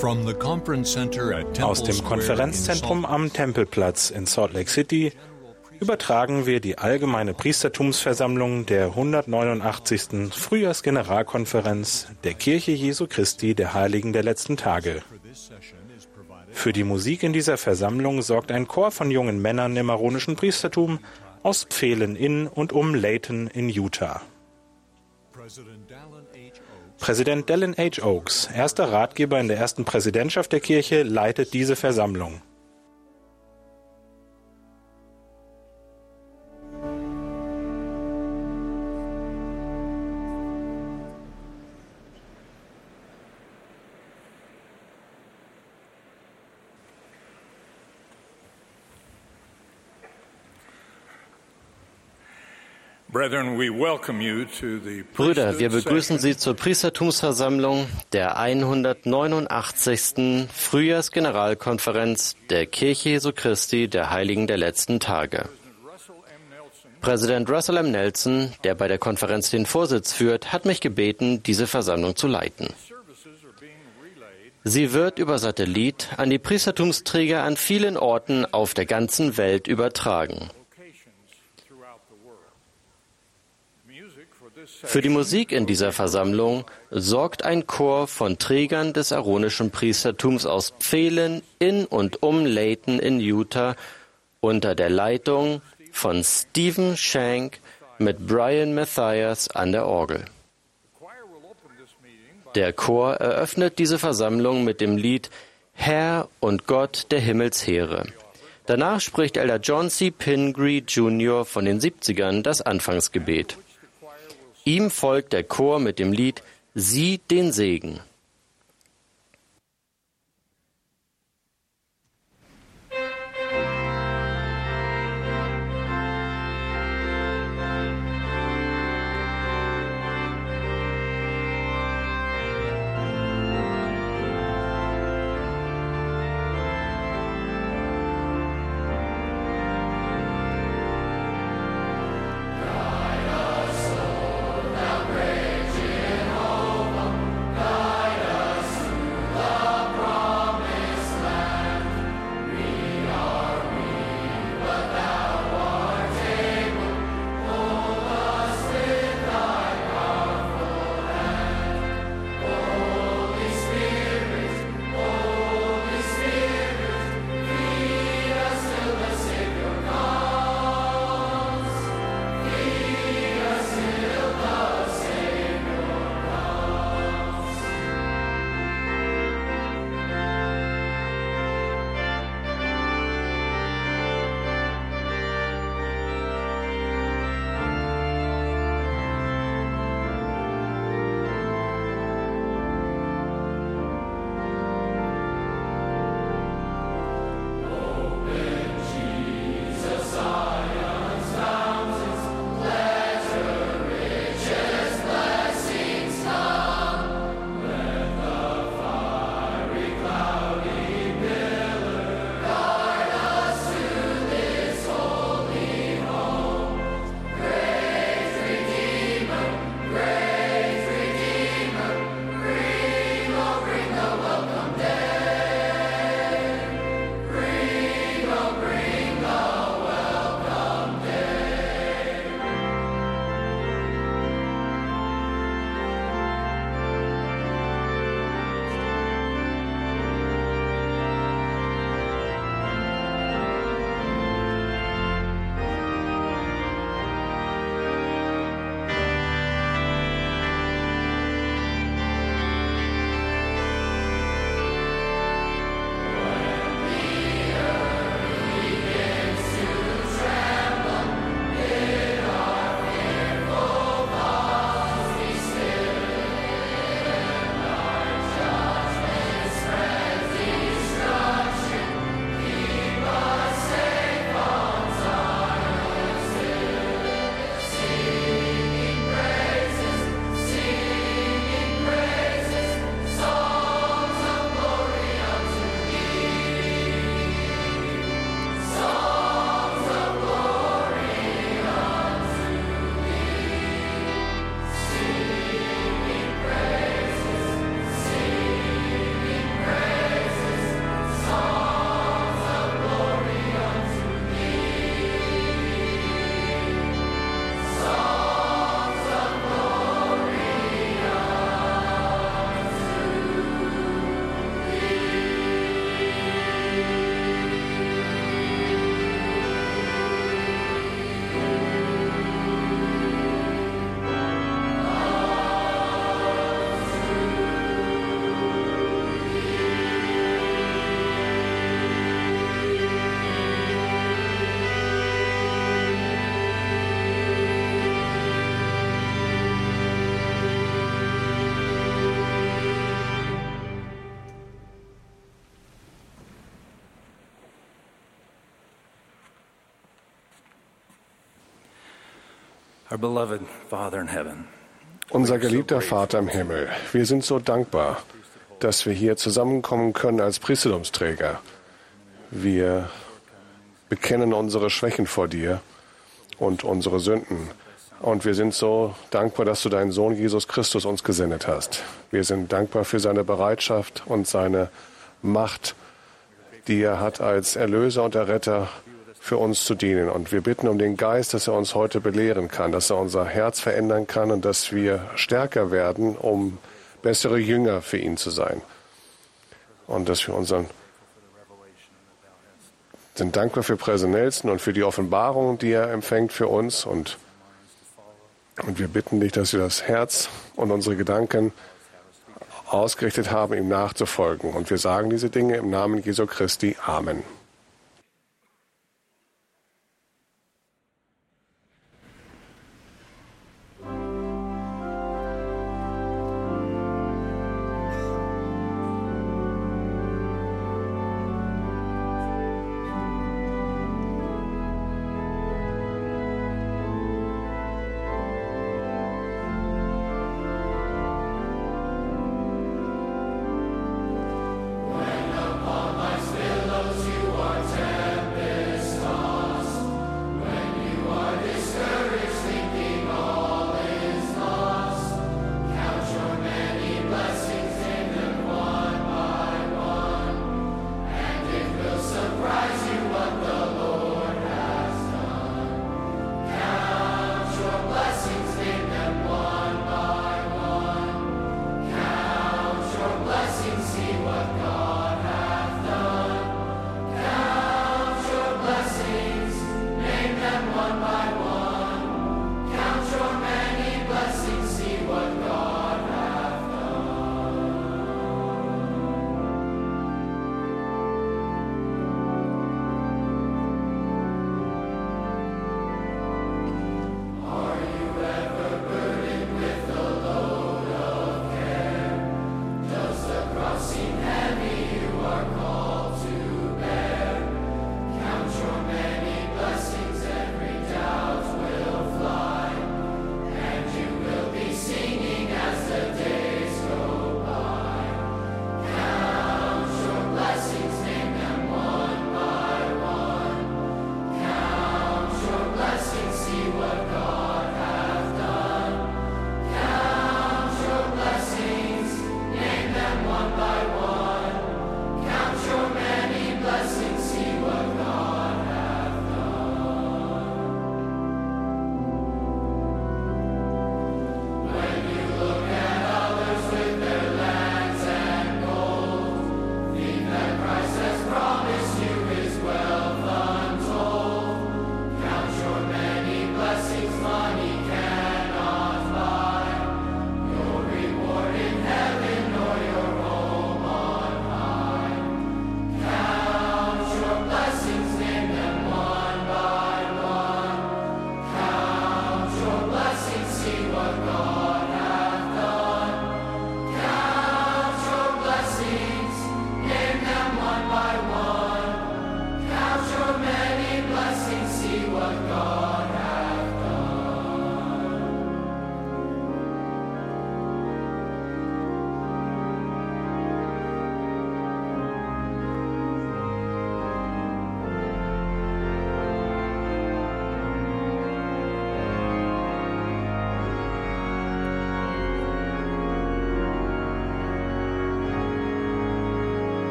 Aus dem Konferenzzentrum am Tempelplatz in Salt Lake City übertragen wir die allgemeine Priestertumsversammlung der 189. Frühjahrsgeneralkonferenz der Kirche Jesu Christi der Heiligen der letzten Tage. Für die Musik in dieser Versammlung sorgt ein Chor von jungen Männern im maronischen Priestertum aus Pfählen in und um Layton in Utah. Präsident Dallin H. Oaks, erster Ratgeber in der ersten Präsidentschaft der Kirche, leitet diese Versammlung. Brüder, wir begrüßen Sie zur Priestertumsversammlung der 189. Frühjahrsgeneralkonferenz der Kirche Jesu Christi der Heiligen der letzten Tage. Präsident Russell M. Nelson, der bei der Konferenz den Vorsitz führt, hat mich gebeten, diese Versammlung zu leiten. Sie wird über Satellit an die Priestertumsträger an vielen Orten auf der ganzen Welt übertragen. Für die Musik in dieser Versammlung sorgt ein Chor von Trägern des aaronischen Priestertums aus Pfählen in und um Layton in Utah unter der Leitung von Stephen Shank mit Brian Mathias an der Orgel. Der Chor eröffnet diese Versammlung mit dem Lied Herr und Gott der Himmelsheere. Danach spricht Elder John C. Pingree Jr. von den 70ern das Anfangsgebet. Ihm folgt der Chor mit dem Lied Sieh den Segen. Die Our beloved Father in heaven. Unser geliebter Vater im Himmel, wir sind so dankbar, dass wir hier zusammenkommen können als Priestertumsträger. Wir bekennen unsere Schwächen vor dir und unsere Sünden. Und wir sind so dankbar, dass du deinen Sohn Jesus Christus uns gesendet hast. Wir sind dankbar für seine Bereitschaft und seine Macht, die er hat als Erlöser und Erretter für uns zu dienen. Und wir bitten um den Geist, dass er uns heute belehren kann, dass er unser Herz verändern kann und dass wir stärker werden, um bessere Jünger für ihn zu sein. Und dass wir sind dankbar für Präse Nelson und für die Offenbarung, die er empfängt für uns. Und wir bitten dich, dass wir das Herz und unsere Gedanken ausgerichtet haben, ihm nachzufolgen. Und wir sagen diese Dinge im Namen Jesu Christi. Amen.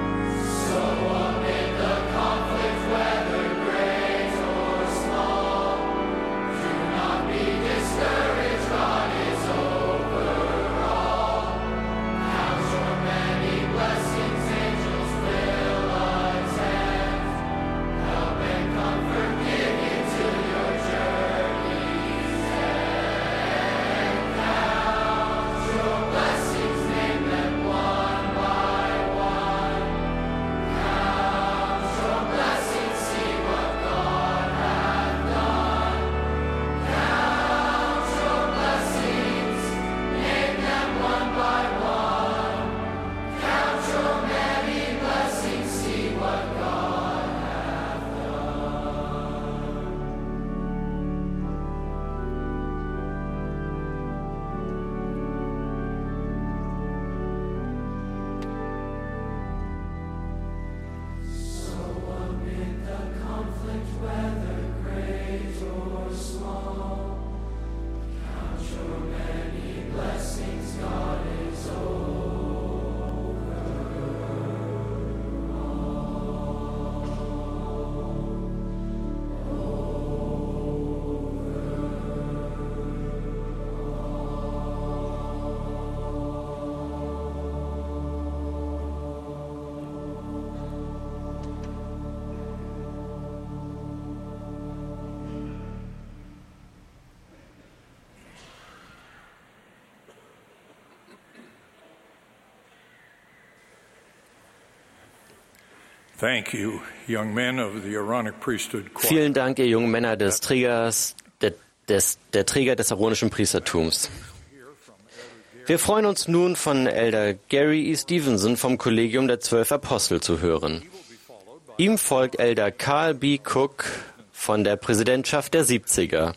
Small Vielen Dank, ihr jungen Männer des Trägers, der Träger des aaronischen Priestertums. Wir freuen uns nun, von Elder Gary E. Stevenson vom Kollegium der 12 Apostel zu hören. Ihm folgt Elder Carl B. Cook von der Präsidentschaft der 70er.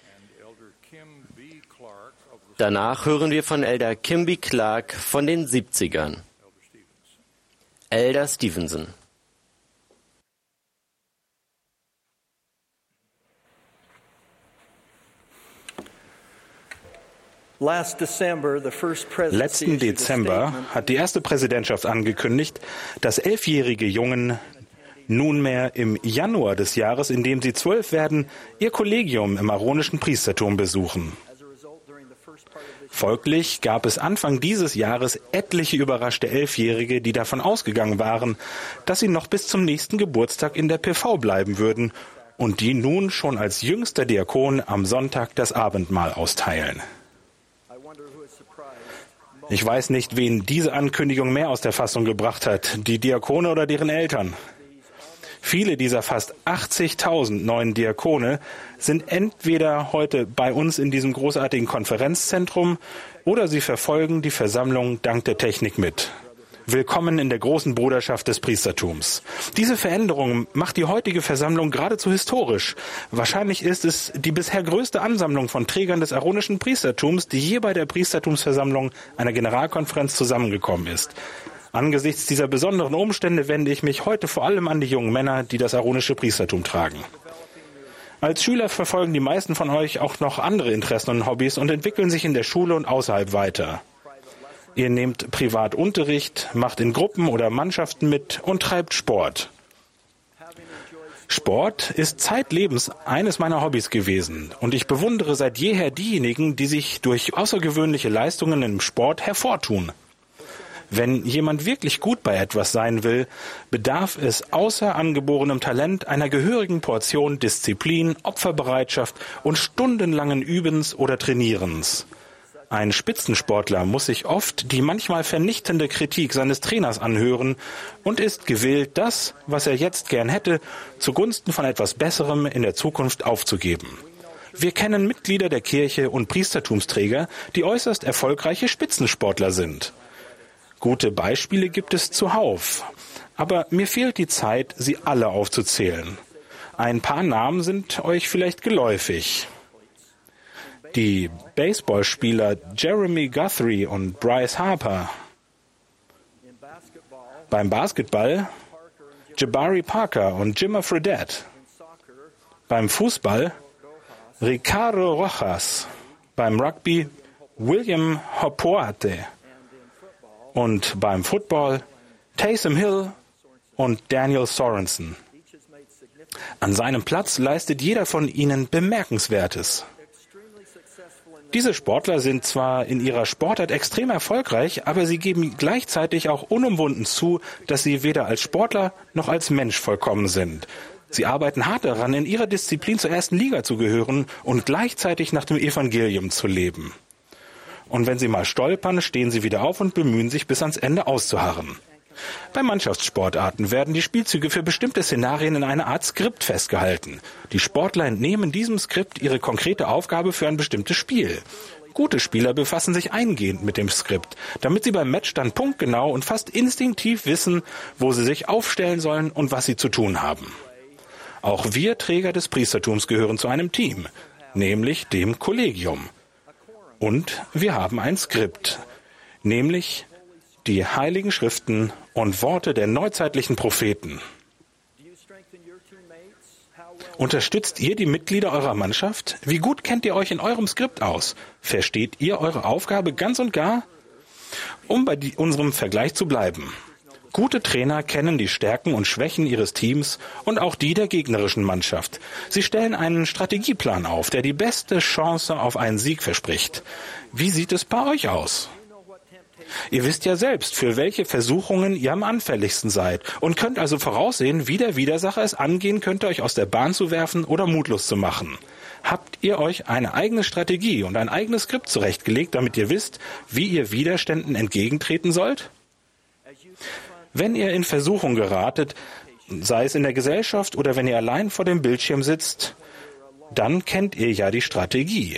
Danach hören wir von Elder Kim B. Clark von den 70ern. Elder Stevenson. Letzten Dezember hat die erste Präsidentschaft angekündigt, dass 11-jährige Jungen nunmehr im Januar des Jahres, in dem sie 12 werden, ihr Kollegium im aaronischen Priestertum besuchen. Folglich gab es Anfang dieses Jahres etliche überraschte 11-Jährige, die davon ausgegangen waren, dass sie noch bis zum nächsten Geburtstag in der PV bleiben würden und die nun schon als jüngster Diakon am Sonntag das Abendmahl austeilen. Ich weiß nicht, wen diese Ankündigung mehr aus der Fassung gebracht hat, die Diakone oder deren Eltern. Viele dieser fast 80.000 neuen Diakone sind entweder heute bei uns in diesem großartigen Konferenzzentrum oder sie verfolgen die Versammlung dank der Technik mit. Willkommen in der großen Bruderschaft des Priestertums. Diese Veränderung macht die heutige Versammlung geradezu historisch. Wahrscheinlich ist es die bisher größte Ansammlung von Trägern des aaronischen Priestertums, die je bei der Priestertumsversammlung einer Generalkonferenz zusammengekommen ist. Angesichts dieser besonderen Umstände wende ich mich heute vor allem an die jungen Männer, die das aaronische Priestertum tragen. Als Schüler verfolgen die meisten von euch auch noch andere Interessen und Hobbys und entwickeln sich in der Schule und außerhalb weiter. Ihr nehmt Privatunterricht, macht in Gruppen oder Mannschaften mit und treibt Sport. Sport ist zeitlebens eines meiner Hobbys gewesen und ich bewundere seit jeher diejenigen, die sich durch außergewöhnliche Leistungen im Sport hervortun. Wenn jemand wirklich gut bei etwas sein will, bedarf es außer angeborenem Talent einer gehörigen Portion Disziplin, Opferbereitschaft und stundenlangen Übens oder Trainierens. Ein Spitzensportler muss sich oft die manchmal vernichtende Kritik seines Trainers anhören und ist gewillt, das, was er jetzt gern hätte, zugunsten von etwas Besserem in der Zukunft aufzugeben. Wir kennen Mitglieder der Kirche und Priestertumsträger, die äußerst erfolgreiche Spitzensportler sind. Gute Beispiele gibt es zuhauf, aber mir fehlt die Zeit, sie alle aufzuzählen. Ein paar Namen sind euch vielleicht geläufig. Die Baseballspieler Jeremy Guthrie und Bryce Harper. Beim Basketball Jabari Parker und Jimmer Fredette. Beim Fußball Ricardo Rojas. Beim Rugby William Hopoate. Und beim Football Taysom Hill und Daniel Sorensen. An seinem Platz leistet jeder von ihnen Bemerkenswertes. Diese Sportler sind zwar in ihrer Sportart extrem erfolgreich, aber sie geben gleichzeitig auch unumwunden zu, dass sie weder als Sportler noch als Mensch vollkommen sind. Sie arbeiten hart daran, in ihrer Disziplin zur ersten Liga zu gehören und gleichzeitig nach dem Evangelium zu leben. Und wenn sie mal stolpern, stehen sie wieder auf und bemühen sich, bis ans Ende auszuharren. Bei Mannschaftssportarten werden die Spielzüge für bestimmte Szenarien in einer Art Skript festgehalten. Die Sportler entnehmen diesem Skript ihre konkrete Aufgabe für ein bestimmtes Spiel. Gute Spieler befassen sich eingehend mit dem Skript, damit sie beim Match dann punktgenau und fast instinktiv wissen, wo sie sich aufstellen sollen und was sie zu tun haben. Auch wir Träger des Priestertums gehören zu einem Team, nämlich dem Kollegium. Und wir haben ein Skript, nämlich die Heiligen Schriften und Worte der neuzeitlichen Propheten. Unterstützt ihr die Mitglieder eurer Mannschaft? Wie gut kennt ihr euch in eurem Skript aus? Versteht ihr eure Aufgabe ganz und gar? Um bei unserem Vergleich zu bleiben. Gute Trainer kennen die Stärken und Schwächen ihres Teams und auch die der gegnerischen Mannschaft. Sie stellen einen Strategieplan auf, der die beste Chance auf einen Sieg verspricht. Wie sieht es bei euch aus? Ihr wisst ja selbst, für welche Versuchungen ihr am anfälligsten seid und könnt also voraussehen, wie der Widersacher es angehen könnte, euch aus der Bahn zu werfen oder mutlos zu machen. Habt ihr euch eine eigene Strategie und ein eigenes Skript zurechtgelegt, damit ihr wisst, wie ihr Widerständen entgegentreten sollt? Wenn ihr in Versuchung geratet, sei es in der Gesellschaft oder wenn ihr allein vor dem Bildschirm sitzt, dann kennt ihr ja die Strategie.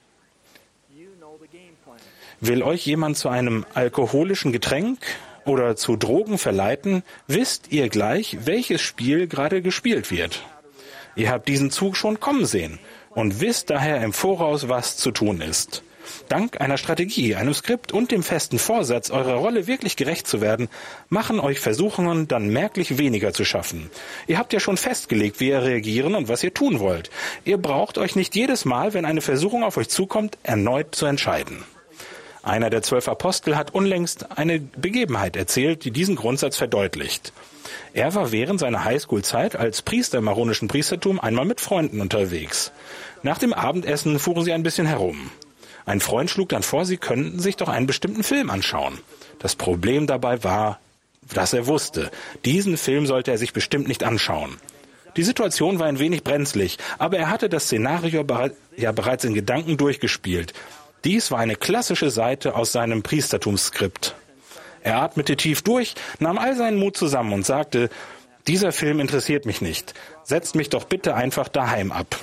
Will euch jemand zu einem alkoholischen Getränk oder zu Drogen verleiten, wisst ihr gleich, welches Spiel gerade gespielt wird. Ihr habt diesen Zug schon kommen sehen und wisst daher im Voraus, was zu tun ist. Dank einer Strategie, einem Skript und dem festen Vorsatz, eurer Rolle wirklich gerecht zu werden, machen euch Versuchungen dann merklich weniger zu schaffen. Ihr habt ja schon festgelegt, wie ihr reagieren und was ihr tun wollt. Ihr braucht euch nicht jedes Mal, wenn eine Versuchung auf euch zukommt, erneut zu entscheiden. Einer der 12 Apostel hat unlängst eine Begebenheit erzählt, die diesen Grundsatz verdeutlicht. Er war während seiner Highschool-Zeit als Priester im maronischen Priestertum einmal mit Freunden unterwegs. Nach dem Abendessen fuhren sie ein bisschen herum. Ein Freund schlug dann vor, sie könnten sich doch einen bestimmten Film anschauen. Das Problem dabei war, dass er wusste, diesen Film sollte er sich bestimmt nicht anschauen. Die Situation war ein wenig brenzlig, aber er hatte das Szenario bereits in Gedanken durchgespielt. Dies war eine klassische Seite aus seinem Priestertumsskript. Er atmete tief durch, nahm all seinen Mut zusammen und sagte, dieser Film interessiert mich nicht. Setzt mich doch bitte einfach daheim ab.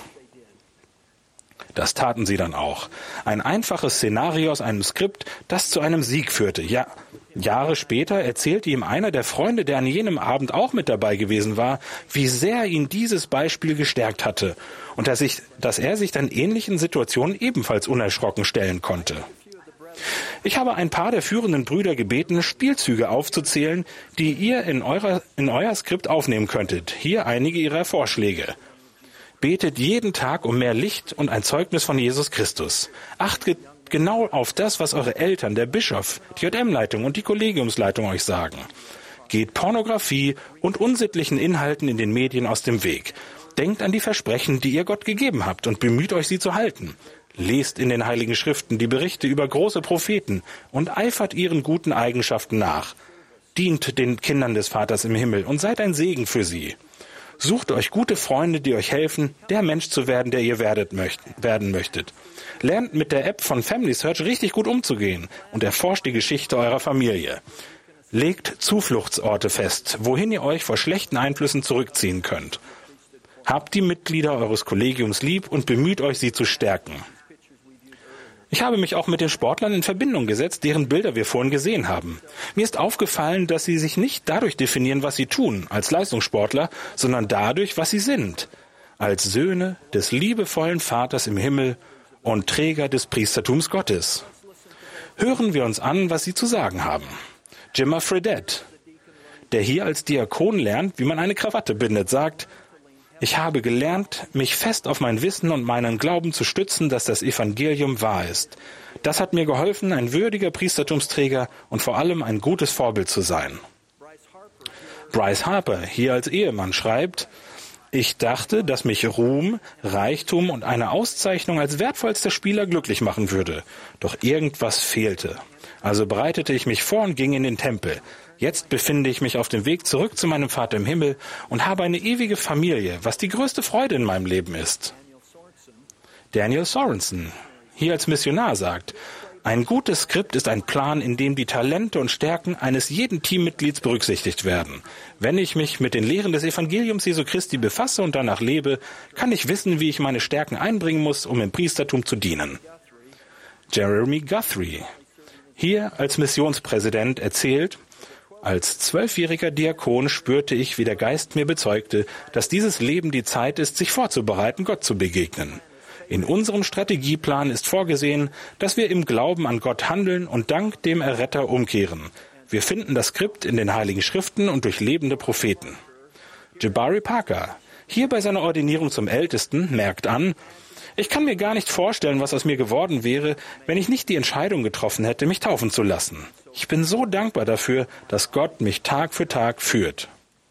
Das taten sie dann auch. Ein einfaches Szenario aus einem Skript, das zu einem Sieg führte. Ja, Jahre später erzählte ihm einer der Freunde, der an jenem Abend auch mit dabei gewesen war, wie sehr ihn dieses Beispiel gestärkt hatte und dass er sich dann ähnlichen Situationen ebenfalls unerschrocken stellen konnte. Ich habe ein paar der führenden Brüder gebeten, Spielzüge aufzuzählen, die ihr in euer Skript aufnehmen könntet. Hier einige ihrer Vorschläge. Betet jeden Tag um mehr Licht und ein Zeugnis von Jesus Christus. Achtet genau auf das, was eure Eltern, der Bischof, die JM-Leitung und die Kollegiumsleitung euch sagen. Geht Pornografie und unsittlichen Inhalten in den Medien aus dem Weg. Denkt an die Versprechen, die ihr Gott gegeben habt und bemüht euch, sie zu halten. Lest in den Heiligen Schriften die Berichte über große Propheten und eifert ihren guten Eigenschaften nach. Dient den Kindern des Vaters im Himmel und seid ein Segen für sie. Sucht euch gute Freunde, die euch helfen, der Mensch zu werden, der ihr werden möchtet. Lernt mit der App von Family Search richtig gut umzugehen und erforscht die Geschichte eurer Familie. Legt Zufluchtsorte fest, wohin ihr euch vor schlechten Einflüssen zurückziehen könnt. Habt die Mitglieder eures Kollegiums lieb und bemüht euch, sie zu stärken. Ich habe mich auch mit den Sportlern in Verbindung gesetzt, deren Bilder wir vorhin gesehen haben. Mir ist aufgefallen, dass sie sich nicht dadurch definieren, was sie tun, als Leistungssportler, sondern dadurch, was sie sind, als Söhne des liebevollen Vaters im Himmel und Träger des Priestertums Gottes. Hören wir uns an, was sie zu sagen haben. Jimmer Fredette, der hier als Diakon lernt, wie man eine Krawatte bindet, sagt, ich habe gelernt, mich fest auf mein Wissen und meinen Glauben zu stützen, dass das Evangelium wahr ist. Das hat mir geholfen, ein würdiger Priestertumsträger und vor allem ein gutes Vorbild zu sein. Bryce Harper, hier als Ehemann, schreibt, ich dachte, dass mich Ruhm, Reichtum und eine Auszeichnung als wertvollster Spieler glücklich machen würde. Doch irgendwas fehlte. Also bereitete ich mich vor und ging in den Tempel. Jetzt befinde ich mich auf dem Weg zurück zu meinem Vater im Himmel und habe eine ewige Familie, was die größte Freude in meinem Leben ist. Daniel Sorensen, hier als Missionar, sagt, ein gutes Skript ist ein Plan, in dem die Talente und Stärken eines jeden Teammitglieds berücksichtigt werden. Wenn ich mich mit den Lehren des Evangeliums Jesu Christi befasse und danach lebe, kann ich wissen, wie ich meine Stärken einbringen muss, um im Priestertum zu dienen. Jeremy Guthrie, hier als Missionspräsident, erzählt, als 12-jähriger Diakon spürte ich, wie der Geist mir bezeugte, dass dieses Leben die Zeit ist, sich vorzubereiten, Gott zu begegnen. In unserem Strategieplan ist vorgesehen, dass wir im Glauben an Gott handeln und dank dem Erretter umkehren. Wir finden das Skript in den Heiligen Schriften und durch lebende Propheten. Jabari Parker, hier bei seiner Ordinierung zum Ältesten, merkt an, ich kann mir gar nicht vorstellen, was aus mir geworden wäre, wenn ich nicht die Entscheidung getroffen hätte, mich taufen zu lassen. Ich bin so dankbar dafür, dass Gott mich Tag für Tag führt.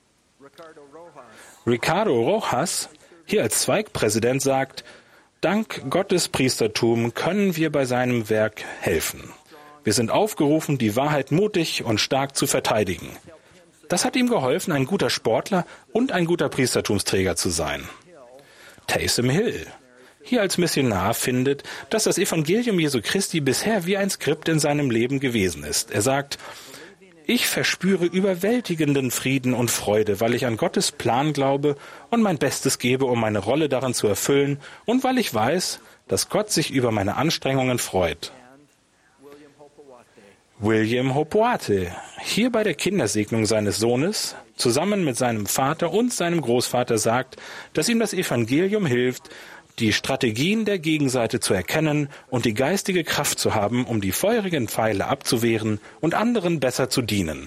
Ricardo Rojas, hier als Zweigpräsident, sagt, dank Gottes Priestertum können wir bei seinem Werk helfen. Wir sind aufgerufen, die Wahrheit mutig und stark zu verteidigen. Das hat ihm geholfen, ein guter Sportler und ein guter Priestertumsträger zu sein. Taysom Hill, hier als Missionar, findet, dass das Evangelium Jesu Christi bisher wie ein Skript in seinem Leben gewesen ist. Er sagt, Ich verspüre überwältigenden Frieden und Freude, weil ich an Gottes Plan glaube und mein Bestes gebe, um meine Rolle darin zu erfüllen und weil ich weiß, dass Gott sich über meine Anstrengungen freut. William Hopoate, hier bei der Kindersegnung seines Sohnes, zusammen mit seinem Vater und seinem Großvater sagt, dass ihm das Evangelium hilft, die Strategien der Gegenseite zu erkennen und die geistige Kraft zu haben, um die feurigen Pfeile abzuwehren und anderen besser zu dienen.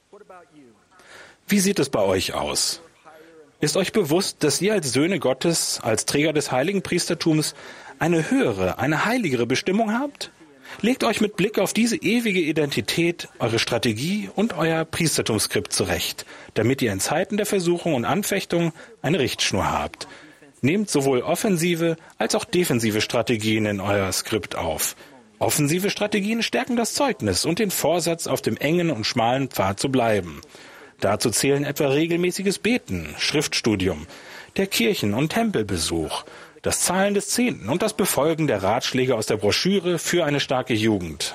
Wie sieht es bei euch aus? Ist euch bewusst, dass ihr als Söhne Gottes, als Träger des heiligen Priestertums, eine höhere, eine heiligere Bestimmung habt? Legt euch mit Blick auf diese ewige Identität, eure Strategie und euer Priestertumsskript zurecht, damit ihr in Zeiten der Versuchung und Anfechtung eine Richtschnur habt. Nehmt sowohl offensive als auch defensive Strategien in euer Skript auf. Offensive Strategien stärken das Zeugnis und den Vorsatz, auf dem engen und schmalen Pfad zu bleiben. Dazu zählen etwa regelmäßiges Beten, Schriftstudium, der Kirchen- und Tempelbesuch, das Zahlen des Zehnten und das Befolgen der Ratschläge aus der Broschüre für eine starke Jugend.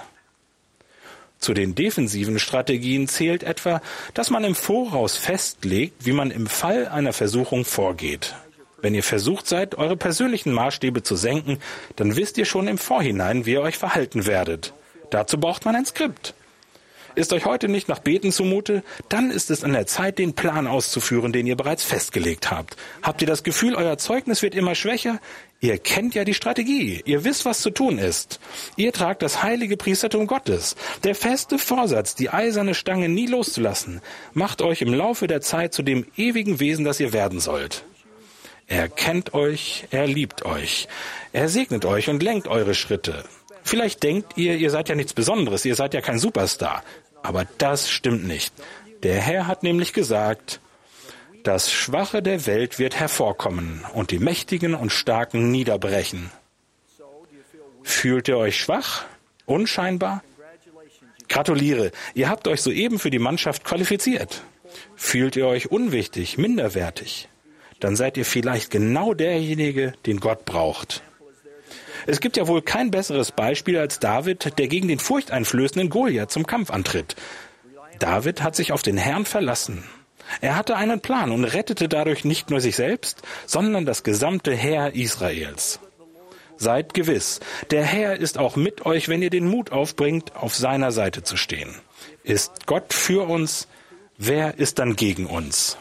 Zu den defensiven Strategien zählt etwa, dass man im Voraus festlegt, wie man im Fall einer Versuchung vorgeht. Wenn ihr versucht seid, eure persönlichen Maßstäbe zu senken, dann wisst ihr schon im Vorhinein, wie ihr euch verhalten werdet. Dazu braucht man ein Skript. Ist euch heute nicht nach Beten zumute, dann ist es an der Zeit, den Plan auszuführen, den ihr bereits festgelegt habt. Habt ihr das Gefühl, euer Zeugnis wird immer schwächer? Ihr kennt ja die Strategie. Ihr wisst, was zu tun ist. Ihr tragt das heilige Priestertum Gottes. Der feste Vorsatz, die eiserne Stange nie loszulassen, macht euch im Laufe der Zeit zu dem ewigen Wesen, das ihr werden sollt. Er kennt euch, er liebt euch. Er segnet euch und lenkt eure Schritte. Vielleicht denkt ihr, ihr seid ja nichts Besonderes, ihr seid ja kein Superstar. Aber das stimmt nicht. Der Herr hat nämlich gesagt, das Schwache der Welt wird hervorkommen und die Mächtigen und Starken niederbrechen. Fühlt ihr euch schwach? Unscheinbar? Gratuliere, ihr habt euch soeben für die Mannschaft qualifiziert. Fühlt ihr euch unwichtig, minderwertig? Dann seid ihr vielleicht genau derjenige, den Gott braucht. Es gibt ja wohl kein besseres Beispiel als David, der gegen den furchteinflößenden Goliath zum Kampf antritt. David hat sich auf den Herrn verlassen. Er hatte einen Plan und rettete dadurch nicht nur sich selbst, sondern das gesamte Heer Israels. Seid gewiss, der Herr ist auch mit euch, wenn ihr den Mut aufbringt, auf seiner Seite zu stehen. Ist Gott für uns, wer ist dann gegen uns?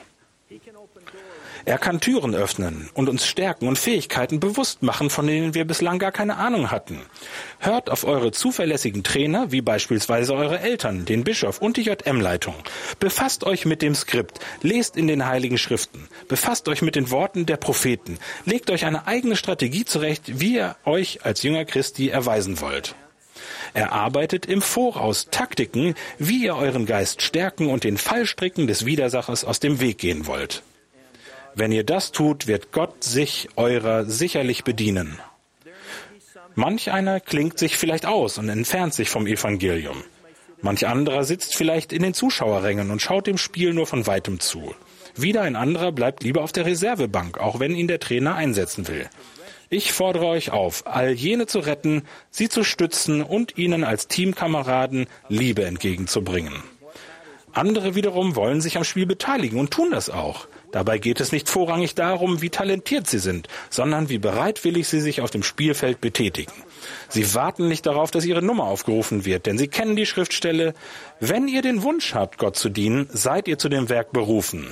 Er kann Türen öffnen und uns Stärken und Fähigkeiten bewusst machen, von denen wir bislang gar keine Ahnung hatten. Hört auf eure zuverlässigen Trainer, wie beispielsweise eure Eltern, den Bischof und die JM-Leitung. Befasst euch mit dem Skript, lest in den Heiligen Schriften, befasst euch mit den Worten der Propheten, legt euch eine eigene Strategie zurecht, wie ihr euch als Jünger Christi erweisen wollt. Erarbeitet im Voraus Taktiken, wie ihr euren Geist stärken und den Fallstricken des Widersachers aus dem Weg gehen wollt. Wenn ihr das tut, wird Gott sich eurer sicherlich bedienen. Manch einer klingt sich vielleicht aus und entfernt sich vom Evangelium. Manch anderer sitzt vielleicht in den Zuschauerrängen und schaut dem Spiel nur von weitem zu. Wieder ein anderer bleibt lieber auf der Reservebank, auch wenn ihn der Trainer einsetzen will. Ich fordere euch auf, all jene zu retten, sie zu stützen und ihnen als Teamkameraden Liebe entgegenzubringen. Andere wiederum wollen sich am Spiel beteiligen und tun das auch. Dabei geht es nicht vorrangig darum, wie talentiert sie sind, sondern wie bereitwillig sie sich auf dem Spielfeld betätigen. Sie warten nicht darauf, dass ihre Nummer aufgerufen wird, denn sie kennen die Schriftstelle: Wenn ihr den Wunsch habt, Gott zu dienen, seid ihr zu dem Werk berufen.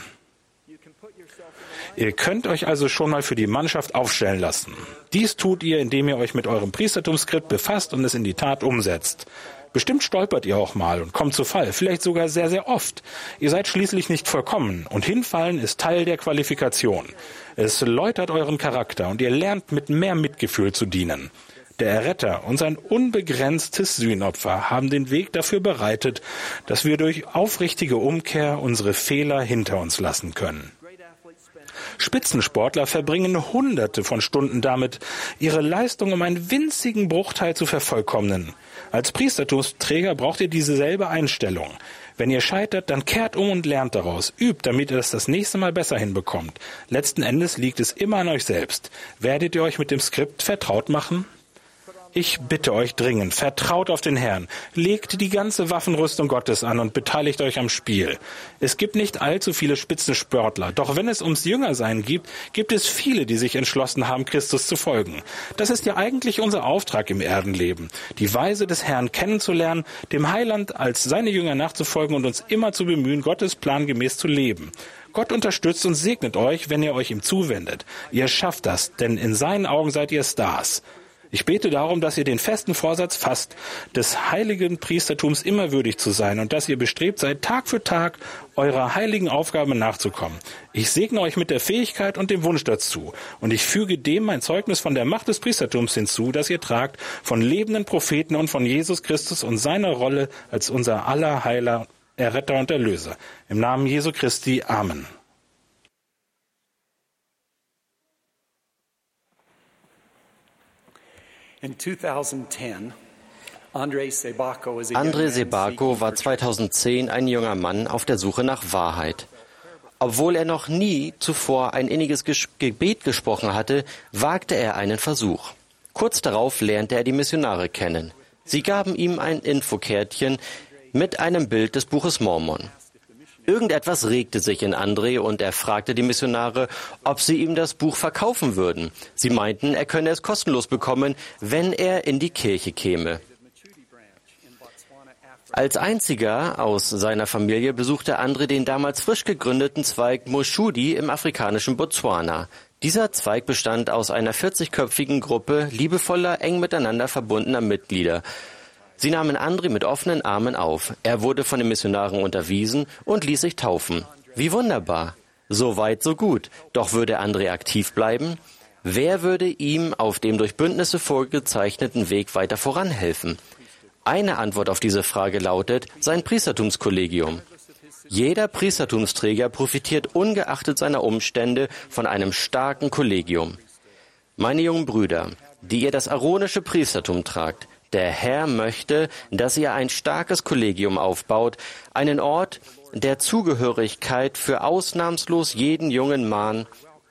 Ihr könnt euch also schon mal für die Mannschaft aufstellen lassen. Dies tut ihr, indem ihr euch mit eurem Priestertumsskript befasst und es in die Tat umsetzt. Bestimmt stolpert ihr auch mal und kommt zu Fall, vielleicht sogar sehr, sehr oft. Ihr seid schließlich nicht vollkommen und hinfallen ist Teil der Qualifikation. Es läutert euren Charakter und ihr lernt mit mehr Mitgefühl zu dienen. Der Erretter und sein unbegrenztes Sühnopfer haben den Weg dafür bereitet, dass wir durch aufrichtige Umkehr unsere Fehler hinter uns lassen können. Spitzensportler verbringen Hunderte von Stunden damit, ihre Leistung um einen winzigen Bruchteil zu vervollkommnen. Als Priestertumsträger braucht ihr dieselbe Einstellung. Wenn ihr scheitert, dann kehrt um und lernt daraus. Übt, damit ihr das nächste Mal besser hinbekommt. Letzten Endes liegt es immer an euch selbst. Werdet ihr euch mit dem Skript vertraut machen? Ich bitte euch dringend, vertraut auf den Herrn, legt die ganze Waffenrüstung Gottes an und beteiligt euch am Spiel. Es gibt nicht allzu viele Spitzensportler, doch wenn es ums Jüngersein geht, gibt es viele, die sich entschlossen haben, Christus zu folgen. Das ist ja eigentlich unser Auftrag im Erdenleben, die Weise des Herrn kennenzulernen, dem Heiland als seine Jünger nachzufolgen und uns immer zu bemühen, Gottes Plan gemäß zu leben. Gott unterstützt und segnet euch, wenn ihr euch ihm zuwendet. Ihr schafft das, denn in seinen Augen seid ihr Stars. Ich bete darum, dass ihr den festen Vorsatz fasst, des heiligen Priestertums immer würdig zu sein und dass ihr bestrebt seid, Tag für Tag eurer heiligen Aufgabe nachzukommen. Ich segne euch mit der Fähigkeit und dem Wunsch dazu und ich füge dem mein Zeugnis von der Macht des Priestertums hinzu, das ihr tragt, von lebenden Propheten und von Jesus Christus und seiner Rolle als unser aller Heiler, Erretter und Erlöser. Im Namen Jesu Christi. Amen. André Sebako war 2010 ein junger Mann auf der Suche nach Wahrheit. Obwohl er noch nie zuvor ein inniges Gebet gesprochen hatte, wagte er einen Versuch. Kurz darauf lernte er die Missionare kennen. Sie gaben ihm ein Infokärtchen mit einem Bild des Buches Mormon. Irgendetwas regte sich in André und er fragte die Missionare, ob sie ihm das Buch verkaufen würden. Sie meinten, er könne es kostenlos bekommen, wenn er in die Kirche käme. Als einziger aus seiner Familie besuchte André den damals frisch gegründeten Zweig Moshudi im afrikanischen Botswana. Dieser Zweig bestand aus einer 40-köpfigen Gruppe liebevoller, eng miteinander verbundener Mitglieder. Sie nahmen André mit offenen Armen auf. Er wurde von den Missionaren unterwiesen und ließ sich taufen. Wie wunderbar. So weit, so gut. Doch würde André aktiv bleiben? Wer würde ihm auf dem durch Bündnisse vorgezeichneten Weg weiter voranhelfen? Eine Antwort auf diese Frage lautet sein Priestertumskollegium. Jeder Priestertumsträger profitiert ungeachtet seiner Umstände von einem starken Kollegium. Meine jungen Brüder, die ihr das aaronische Priestertum tragt, der Herr möchte, dass ihr ein starkes Kollegium aufbaut, einen Ort der Zugehörigkeit für ausnahmslos jeden jungen Mann,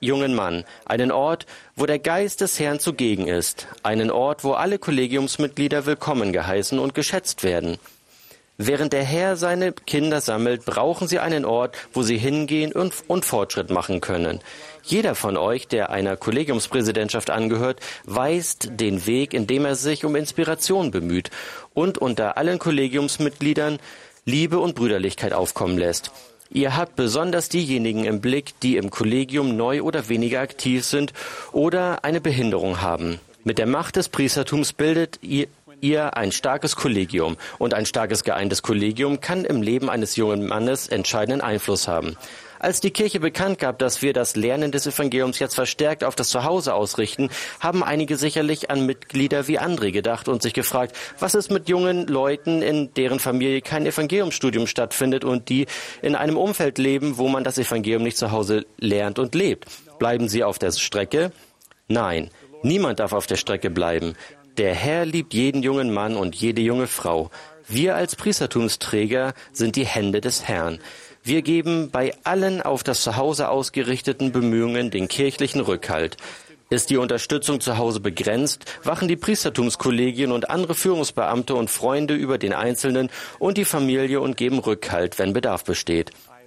einen Ort, wo der Geist des Herrn zugegen ist, einen Ort, wo alle Kollegiumsmitglieder willkommen geheißen und geschätzt werden. Während der Herr seine Kinder sammelt, brauchen sie einen Ort, wo sie hingehen und Fortschritt machen können. Jeder von euch, der einer Kollegiumspräsidentschaft angehört, weist den Weg, indem er sich um Inspiration bemüht und unter allen Kollegiumsmitgliedern Liebe und Brüderlichkeit aufkommen lässt. Ihr habt besonders diejenigen im Blick, die im Kollegium neu oder weniger aktiv sind oder eine Behinderung haben. Mit der Macht des Priestertums bildet ihr ein starkes Kollegium. Und ein starkes, geeintes Kollegium kann im Leben eines jungen Mannes entscheidenden Einfluss haben. Als die Kirche bekannt gab, dass wir das Lernen des Evangeliums jetzt verstärkt auf das Zuhause ausrichten, haben einige sicherlich an Mitglieder wie André gedacht und sich gefragt, was ist mit jungen Leuten, in deren Familie kein Evangeliumsstudium stattfindet und die in einem Umfeld leben, wo man das Evangelium nicht zu Hause lernt und lebt. Bleiben sie auf der Strecke? Nein, niemand darf auf der Strecke bleiben. Der Herr liebt jeden jungen Mann und jede junge Frau. Wir als Priestertumsträger sind die Hände des Herrn. Wir geben bei allen auf das Zuhause ausgerichteten Bemühungen den kirchlichen Rückhalt. Ist die Unterstützung zu Hause begrenzt, wachen die Priestertumskollegien und andere Führungsbeamte und Freunde über den Einzelnen und die Familie und geben Rückhalt, wenn Bedarf besteht.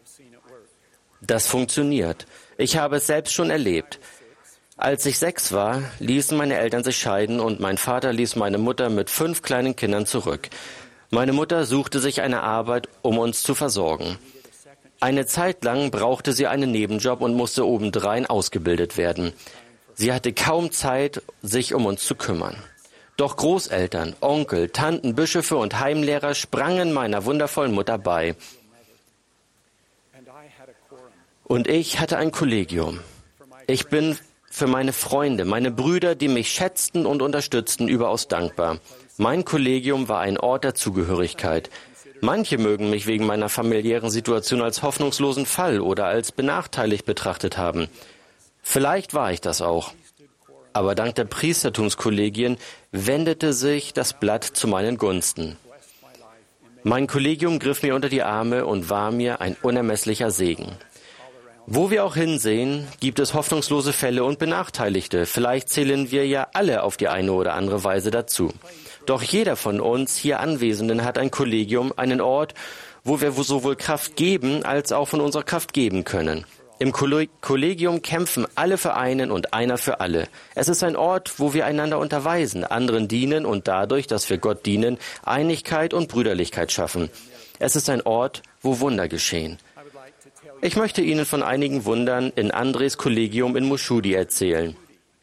Das funktioniert. Ich habe es selbst schon erlebt. Als ich 6 war, ließen meine Eltern sich scheiden und mein Vater ließ meine Mutter mit 5 kleinen Kindern zurück. Meine Mutter suchte sich eine Arbeit, um uns zu versorgen. Eine Zeit lang brauchte sie einen Nebenjob und musste obendrein ausgebildet werden. Sie hatte kaum Zeit, sich um uns zu kümmern. Doch Großeltern, Onkel, Tanten, Bischöfe und Heimlehrer sprangen meiner wundervollen Mutter bei. Und ich hatte ein Kollegium. Ich bin für meine Freunde, meine Brüder, die mich schätzten und unterstützten, überaus dankbar. Mein Kollegium war ein Ort der Zugehörigkeit. Manche mögen mich wegen meiner familiären Situation als hoffnungslosen Fall oder als benachteiligt betrachtet haben. Vielleicht war ich das auch. Aber dank der Priestertumskollegien wendete sich das Blatt zu meinen Gunsten. Mein Kollegium griff mir unter die Arme und war mir ein unermesslicher Segen. Wo wir auch hinsehen, gibt es hoffnungslose Fälle und Benachteiligte. Vielleicht zählen wir ja alle auf die eine oder andere Weise dazu. Doch jeder von uns hier Anwesenden hat ein Kollegium, einen Ort, wo wir sowohl Kraft geben als auch von unserer Kraft geben können. Im Kollegium kämpfen alle für einen und einer für alle. Es ist ein Ort, wo wir einander unterweisen, anderen dienen und dadurch, dass wir Gott dienen, Einigkeit und Brüderlichkeit schaffen. Es ist ein Ort, wo Wunder geschehen. Ich möchte Ihnen von einigen Wundern in Andres Kollegium in Moshudi erzählen.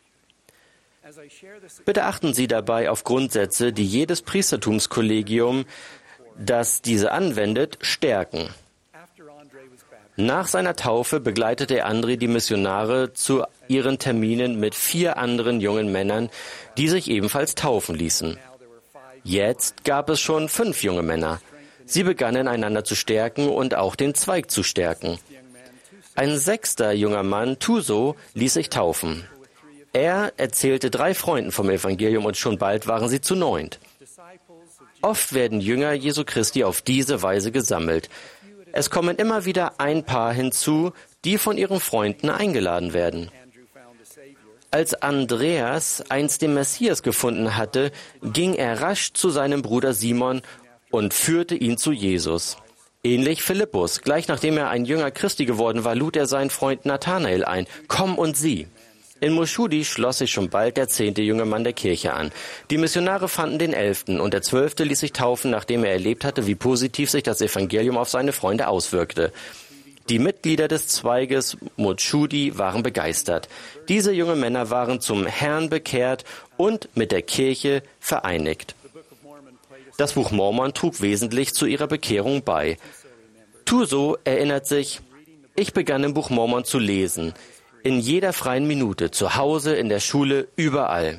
Bitte achten Sie dabei auf Grundsätze, die jedes Priestertumskollegium, das diese anwendet, stärken. Nach seiner Taufe begleitete André die Missionare zu ihren Terminen mit 4 anderen jungen Männern, die sich ebenfalls taufen ließen. Jetzt gab es schon 5 junge Männer. Sie begannen einander zu stärken und auch den Zweig zu stärken. Ein 6. junger Mann, Tuso, ließ sich taufen. Er erzählte 3 Freunden vom Evangelium und schon bald waren sie zu 9. Oft werden Jünger Jesu Christi auf diese Weise gesammelt. Es kommen immer wieder ein Paar hinzu, die von ihren Freunden eingeladen werden. Als Andreas einst den Messias gefunden hatte, ging er rasch zu seinem Bruder Simon und führte ihn zu Jesus. Ähnlich Philippus. Gleich nachdem er ein Jünger Christi geworden war, lud er seinen Freund Nathanael ein. Komm und sieh. In Moshudi schloss sich schon bald der 10. junge Mann der Kirche an. Die Missionare fanden den 11. und der 12. ließ sich taufen, nachdem er erlebt hatte, wie positiv sich das Evangelium auf seine Freunde auswirkte. Die Mitglieder des Zweiges Moshudi waren begeistert. Diese jungen Männer waren zum Herrn bekehrt und mit der Kirche vereinigt. Das Buch Mormon trug wesentlich zu ihrer Bekehrung bei. Tuso erinnert sich, ich begann im Buch Mormon zu lesen. In jeder freien Minute, zu Hause, in der Schule, überall.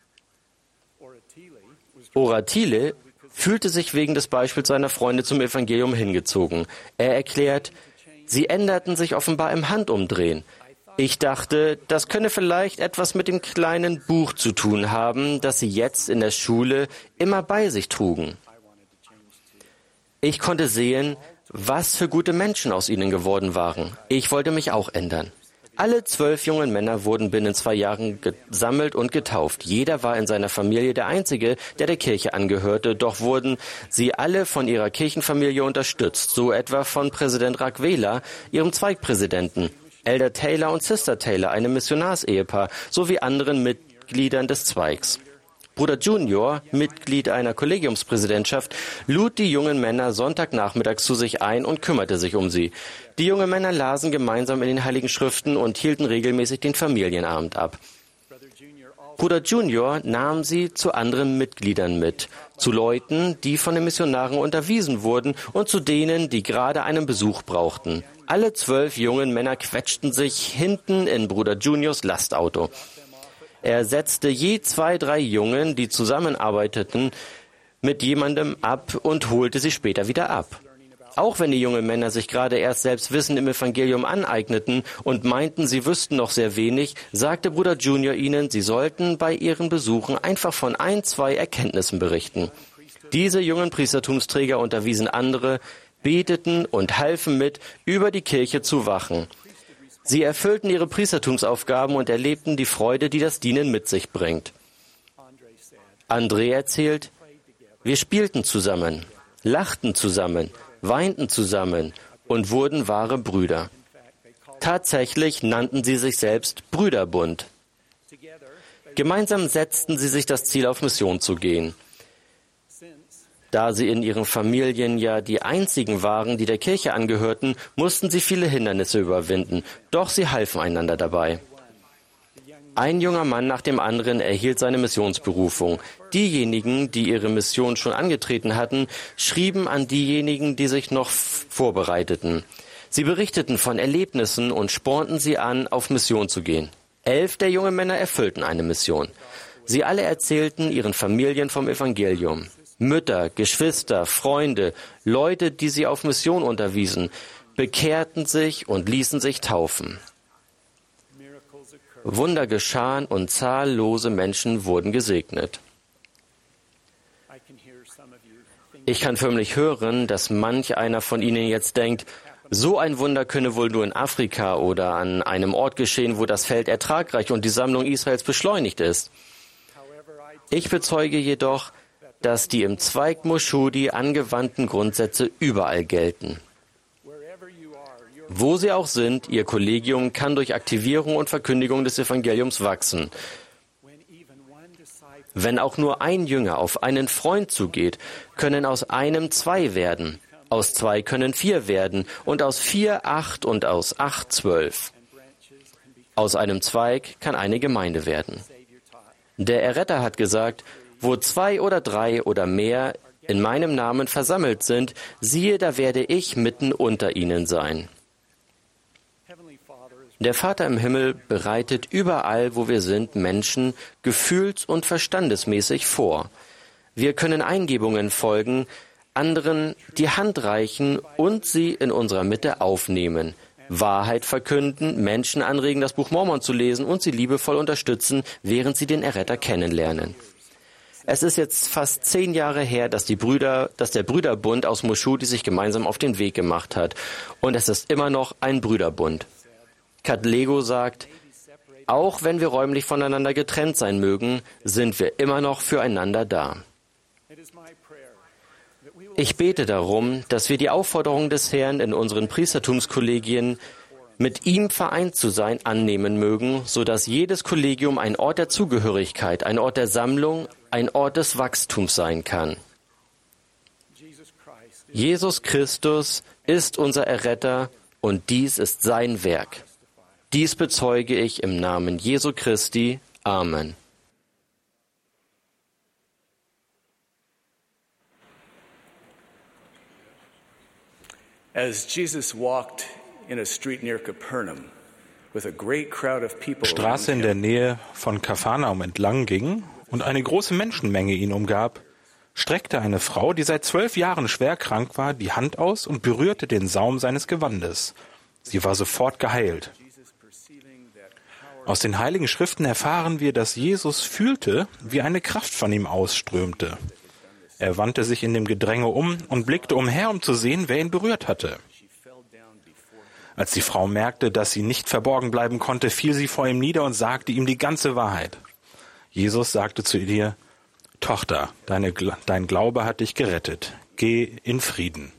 Oratile fühlte sich wegen des Beispiels seiner Freunde zum Evangelium hingezogen. Er erklärt, sie änderten sich offenbar im Handumdrehen. Ich dachte, das könne vielleicht etwas mit dem kleinen Buch zu tun haben, das sie jetzt in der Schule immer bei sich trugen. Ich konnte sehen, was für gute Menschen aus ihnen geworden waren. Ich wollte mich auch ändern. Alle 12 jungen Männer wurden binnen 2 Jahren gesammelt und getauft. Jeder war in seiner Familie der Einzige, der Kirche angehörte, doch wurden sie alle von ihrer Kirchenfamilie unterstützt, so etwa von Präsident Rakwela, ihrem Zweigpräsidenten, Elder Taylor und Sister Taylor, einem Missionarsehepaar, sowie anderen Mitgliedern des Zweigs. Bruder Junior, Mitglied einer Kollegiumspräsidentschaft, lud die jungen Männer Sonntagnachmittags zu sich ein und kümmerte sich um sie. Die jungen Männer lasen gemeinsam in den Heiligen Schriften und hielten regelmäßig den Familienabend ab. Bruder Junior nahm sie zu anderen Mitgliedern mit, zu Leuten, die von den Missionaren unterwiesen wurden und zu denen, die gerade einen Besuch brauchten. Alle 12 jungen Männer quetschten sich hinten in Bruder Juniors Lastauto. Er setzte je 2, 3 Jungen, die zusammenarbeiteten, mit jemandem ab und holte sie später wieder ab. Auch wenn die jungen Männer sich gerade erst selbst Wissen im Evangelium aneigneten und meinten, sie wüssten noch sehr wenig, sagte Bruder Junior ihnen, sie sollten bei ihren Besuchen einfach von 1, 2 Erkenntnissen berichten. Diese jungen Priestertumsträger unterwiesen andere, beteten und halfen mit, über die Kirche zu wachen. Sie erfüllten ihre Priestertumsaufgaben und erlebten die Freude, die das Dienen mit sich bringt. André erzählt, wir spielten zusammen, lachten zusammen, weinten zusammen und wurden wahre Brüder. Tatsächlich nannten sie sich selbst Brüderbund. Gemeinsam setzten sie sich das Ziel, auf Mission zu gehen. Da sie in ihren Familien ja die einzigen waren, die der Kirche angehörten, mussten sie viele Hindernisse überwinden, doch sie halfen einander dabei. Ein junger Mann nach dem anderen erhielt seine Missionsberufung. Diejenigen, die ihre Mission schon angetreten hatten, schrieben an diejenigen, die sich noch vorbereiteten. Sie berichteten von Erlebnissen und spornten sie an, auf Mission zu gehen. 11 der jungen Männer erfüllten eine Mission. Sie alle erzählten ihren Familien vom Evangelium. Mütter, Geschwister, Freunde, Leute, die sie auf Mission unterwiesen, bekehrten sich und ließen sich taufen. Wunder geschahen und zahllose Menschen wurden gesegnet. Ich kann förmlich hören, dass manch einer von Ihnen jetzt denkt, So ein Wunder könne wohl nur in Afrika oder an einem Ort geschehen, wo das Feld ertragreich und die Sammlung Israels beschleunigt ist. Ich bezeuge jedoch, dass die im Zweig Moschudi angewandten Grundsätze überall gelten. Wo sie auch sind, Ihr Kollegium kann durch Aktivierung und Verkündigung des Evangeliums wachsen. Wenn auch nur ein Jünger auf einen Freund zugeht, können aus einem 2 werden. Aus 2 können 4 werden und aus 4 8 und aus 8 12. Aus einem Zweig kann eine Gemeinde werden. Der Erretter hat gesagt, wo 2 oder 3 oder mehr in meinem Namen versammelt sind, siehe, da werde ich mitten unter ihnen sein. Der Vater im Himmel bereitet überall, wo wir sind, Menschen gefühls- und verstandesmäßig vor. Wir können Eingebungen folgen, anderen die Hand reichen und sie in unserer Mitte aufnehmen, Wahrheit verkünden, Menschen anregen, das Buch Mormon zu lesen und sie liebevoll unterstützen, während sie den Erretter kennenlernen. Es ist jetzt fast 10 Jahre her, dass der Brüderbund aus Moschudi sich gemeinsam auf den Weg gemacht hat. Und es ist immer noch ein Brüderbund. Kadlego sagt, auch wenn wir räumlich voneinander getrennt sein mögen, sind wir immer noch füreinander da. Ich bete darum, dass wir die Aufforderung des Herrn in unseren Priestertumskollegien, mit ihm vereint zu sein, annehmen mögen, sodass jedes Kollegium ein Ort der Zugehörigkeit, ein Ort der Sammlung, ein Ort des Wachstums sein kann. Jesus Christus ist unser Erretter und dies ist sein Werk. Dies bezeuge ich im Namen Jesu Christi. Amen. As Jesus walked in a street near Capernaum with a great crowd of people Straße in der Nähe von Kapharnaum entlang ging und eine große Menschenmenge ihn umgab, streckte eine Frau, die seit 12 Jahren schwer krank war, die Hand aus und berührte den Saum seines Gewandes. Sie war sofort geheilt. Aus den Heiligen Schriften erfahren wir, dass Jesus fühlte, wie eine Kraft von ihm ausströmte. Er wandte sich in dem Gedränge um und blickte umher, um zu sehen, wer ihn berührt hatte. Als die Frau merkte, dass sie nicht verborgen bleiben konnte, fiel sie vor ihm nieder und sagte ihm die ganze Wahrheit. Jesus sagte zu ihr, Tochter, dein Glaube hat dich gerettet. Geh in Frieden.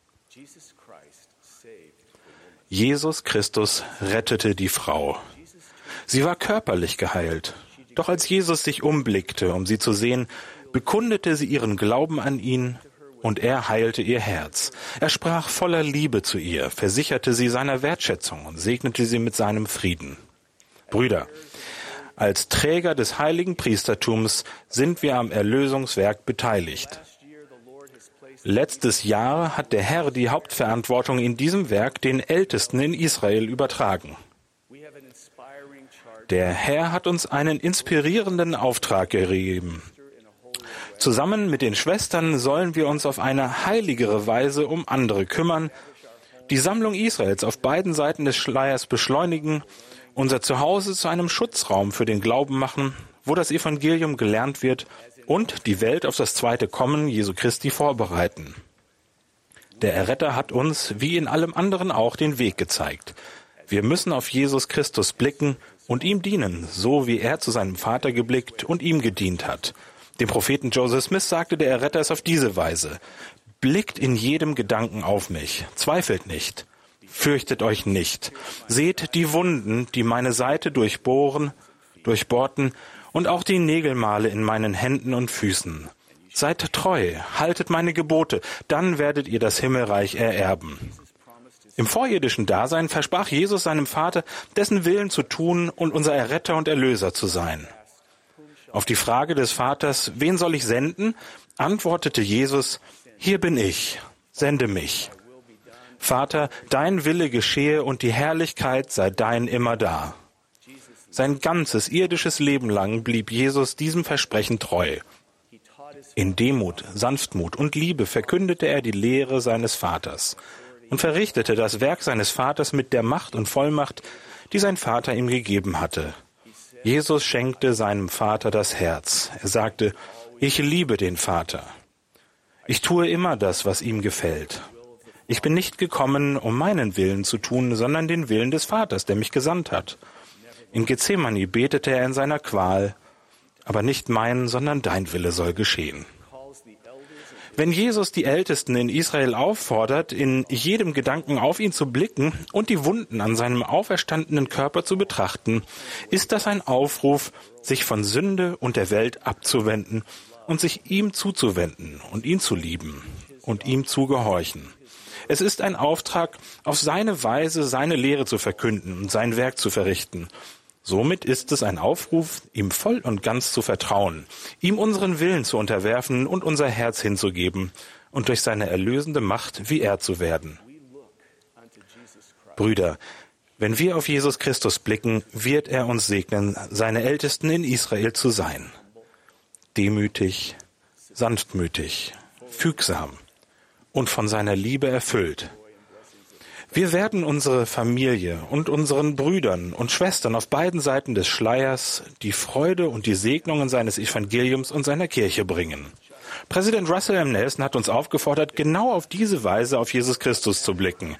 Jesus Christus rettete die Frau. Sie war körperlich geheilt. Doch als Jesus sich umblickte, um sie zu sehen, bekundete sie ihren Glauben an ihn und er heilte ihr Herz. Er sprach voller Liebe zu ihr, versicherte sie seiner Wertschätzung und segnete sie mit seinem Frieden. Brüder, als Träger des heiligen Priestertums sind wir am Erlösungswerk beteiligt. Letztes Jahr hat der Herr die Hauptverantwortung in diesem Werk den Ältesten in Israel übertragen. Der Herr hat uns einen inspirierenden Auftrag gegeben. Zusammen mit den Schwestern sollen wir uns auf eine heiligere Weise um andere kümmern, die Sammlung Israels auf beiden Seiten des Schleiers beschleunigen, unser Zuhause zu einem Schutzraum für den Glauben machen, wo das Evangelium gelernt wird und die Welt auf das zweite Kommen Jesu Christi vorbereiten. Der Erretter hat uns, wie in allem anderen auch, den Weg gezeigt. Wir müssen auf Jesus Christus blicken und ihm dienen, so wie er zu seinem Vater geblickt und ihm gedient hat. Dem Propheten Joseph Smith sagte der Erretter es auf diese Weise: Blickt in jedem Gedanken auf mich, zweifelt nicht, fürchtet euch nicht, seht die Wunden, die meine Seite durchbohrten und auch die Nägelmale in meinen Händen und Füßen. Seid treu, haltet meine Gebote, dann werdet ihr das Himmelreich ererben. Im vorirdischen Dasein versprach Jesus seinem Vater, dessen Willen zu tun und unser Erretter und Erlöser zu sein. Auf die Frage des Vaters, wen soll ich senden, antwortete Jesus, hier bin ich, sende mich. Vater, dein Wille geschehe und die Herrlichkeit sei dein immerdar. Sein ganzes irdisches Leben lang blieb Jesus diesem Versprechen treu. In Demut, Sanftmut und Liebe verkündete er die Lehre seines Vaters und verrichtete das Werk seines Vaters mit der Macht und Vollmacht, die sein Vater ihm gegeben hatte. Jesus schenkte seinem Vater das Herz. Er sagte, ich liebe den Vater. Ich tue immer das, was ihm gefällt. Ich bin nicht gekommen, um meinen Willen zu tun, sondern den Willen des Vaters, der mich gesandt hat. In Gethsemane betete er in seiner Qual, aber nicht mein, sondern dein Wille soll geschehen. Wenn Jesus die Ältesten in Israel auffordert, in jedem Gedanken auf ihn zu blicken und die Wunden an seinem auferstandenen Körper zu betrachten, ist das ein Aufruf, sich von Sünde und der Welt abzuwenden und sich ihm zuzuwenden und ihn zu lieben und ihm zu gehorchen. Es ist ein Auftrag, auf seine Weise seine Lehre zu verkünden und sein Werk zu verrichten. Somit ist es ein Aufruf, ihm voll und ganz zu vertrauen, ihm unseren Willen zu unterwerfen und unser Herz hinzugeben und durch seine erlösende Macht wie er zu werden. Brüder, wenn wir auf Jesus Christus blicken, wird er uns segnen, seine Ältesten in Israel zu sein. Demütig, sanftmütig, fügsam und von seiner Liebe erfüllt. Wir werden unsere Familie und unseren Brüdern und Schwestern auf beiden Seiten des Schleiers die Freude und die Segnungen seines Evangeliums und seiner Kirche bringen. Präsident Russell M. Nelson hat uns aufgefordert, genau auf diese Weise auf Jesus Christus zu blicken.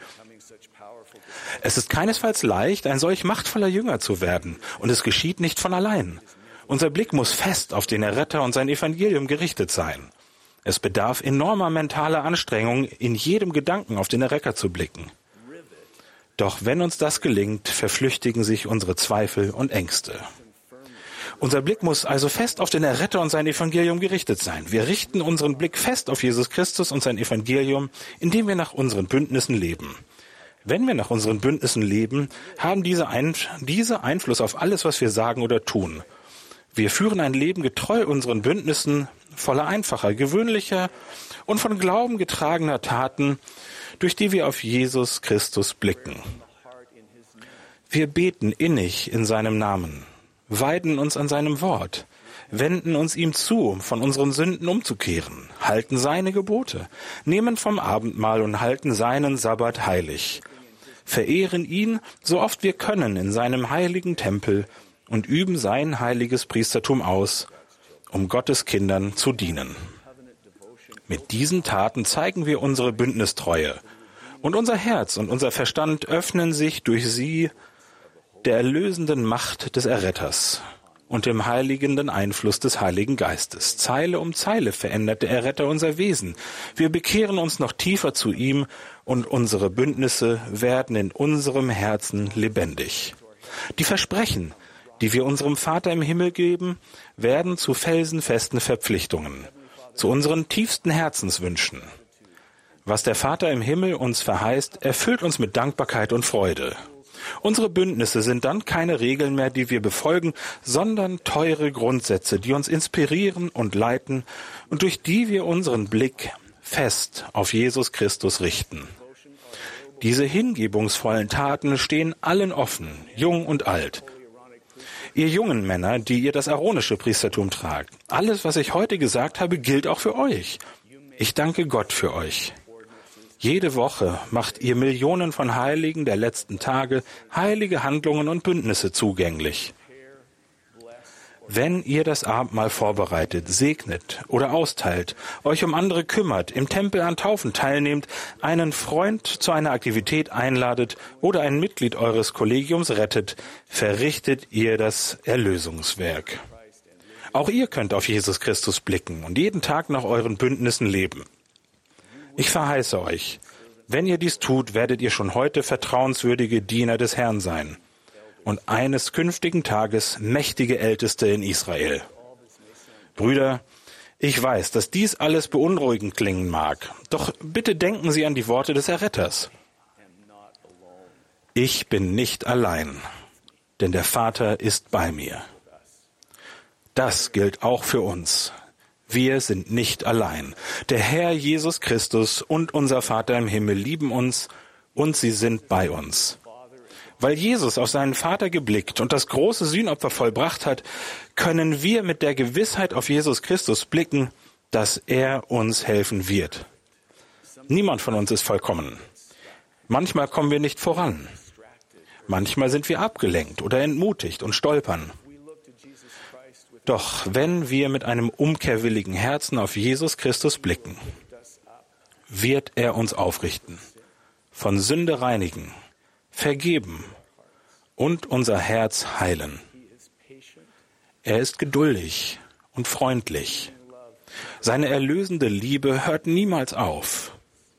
Es ist keinesfalls leicht, ein solch machtvoller Jünger zu werden, und es geschieht nicht von allein. Unser Blick muss fest auf den Erretter und sein Evangelium gerichtet sein. Es bedarf enormer mentaler Anstrengung, in jedem Gedanken auf den Erretter zu blicken. Doch wenn uns das gelingt, verflüchtigen sich unsere Zweifel und Ängste. Unser Blick muss also fest auf den Erretter und sein Evangelium gerichtet sein. Wir richten unseren Blick fest auf Jesus Christus und sein Evangelium, indem wir nach unseren Bündnissen leben. Wenn wir nach unseren Bündnissen leben, haben diese Einfluss auf alles, was wir sagen oder tun. Wir führen ein Leben getreu unseren Bündnissen, voller einfacher, gewöhnlicher und von Glauben getragener Taten, durch die wir auf Jesus Christus blicken. Wir beten innig in seinem Namen, weiden uns an seinem Wort, wenden uns ihm zu, um von unseren Sünden umzukehren, halten seine Gebote, nehmen vom Abendmahl und halten seinen Sabbat heilig, verehren ihn, so oft wir können, in seinem heiligen Tempel und üben sein heiliges Priestertum aus, um Gottes Kindern zu dienen. Mit diesen Taten zeigen wir unsere Bündnistreue, und unser Herz und unser Verstand öffnen sich durch sie der erlösenden Macht des Erretters und dem heiligenden Einfluss des Heiligen Geistes. Zeile um Zeile verändert der Erretter unser Wesen. Wir bekehren uns noch tiefer zu ihm, und unsere Bündnisse werden in unserem Herzen lebendig. Die Versprechen, die wir unserem Vater im Himmel geben, werden zu felsenfesten Verpflichtungen, zu unseren tiefsten Herzenswünschen. Was der Vater im Himmel uns verheißt, erfüllt uns mit Dankbarkeit und Freude. Unsere Bündnisse sind dann keine Regeln mehr, die wir befolgen, sondern teure Grundsätze, die uns inspirieren und leiten und durch die wir unseren Blick fest auf Jesus Christus richten. Diese hingebungsvollen Taten stehen allen offen, jung und alt. Ihr jungen Männer, die ihr das aaronische Priestertum tragt, alles, was ich heute gesagt habe, gilt auch für euch. Ich danke Gott für euch. Jede Woche macht ihr Millionen von Heiligen der letzten Tage heilige Handlungen und Bündnisse zugänglich. Wenn ihr das Abendmahl vorbereitet, segnet oder austeilt, euch um andere kümmert, im Tempel an Taufen teilnehmt, einen Freund zu einer Aktivität einladet oder ein Mitglied eures Kollegiums rettet, verrichtet ihr das Erlösungswerk. Auch ihr könnt auf Jesus Christus blicken und jeden Tag nach euren Bündnissen leben. Ich verheiße euch, wenn ihr dies tut, werdet ihr schon heute vertrauenswürdige Diener des Herrn sein und eines künftigen Tages mächtige Älteste in Israel. Brüder, ich weiß, dass dies alles beunruhigend klingen mag, doch bitte denken Sie an die Worte des Erretters. Ich bin nicht allein, denn der Vater ist bei mir. Das gilt auch für uns. Wir sind nicht allein. Der Herr Jesus Christus und unser Vater im Himmel lieben uns und sie sind bei uns. Weil Jesus auf seinen Vater geblickt und das große Sühnopfer vollbracht hat, können wir mit der Gewissheit auf Jesus Christus blicken, dass er uns helfen wird. Niemand von uns ist vollkommen. Manchmal kommen wir nicht voran. Manchmal sind wir abgelenkt oder entmutigt und stolpern. Doch wenn wir mit einem umkehrwilligen Herzen auf Jesus Christus blicken, wird er uns aufrichten. von Sünde reinigen, vergeben und unser Herz heilen. Er ist geduldig und freundlich. Seine erlösende Liebe hört niemals auf.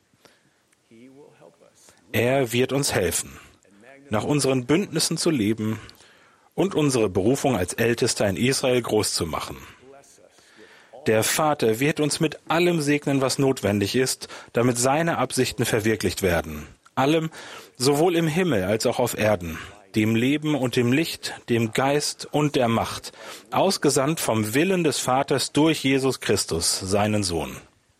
Er wird uns helfen, nach unseren Bündnissen zu leben und unsere Berufung als Ältester in Israel groß zu machen. Der Vater wird uns mit allem segnen, was notwendig ist, damit seine Absichten verwirklicht werden. Allem, sowohl im Himmel als auch auf Erden, dem Leben und dem Licht, dem Geist und der Macht, ausgesandt vom Willen des Vaters durch Jesus Christus, seinen Sohn.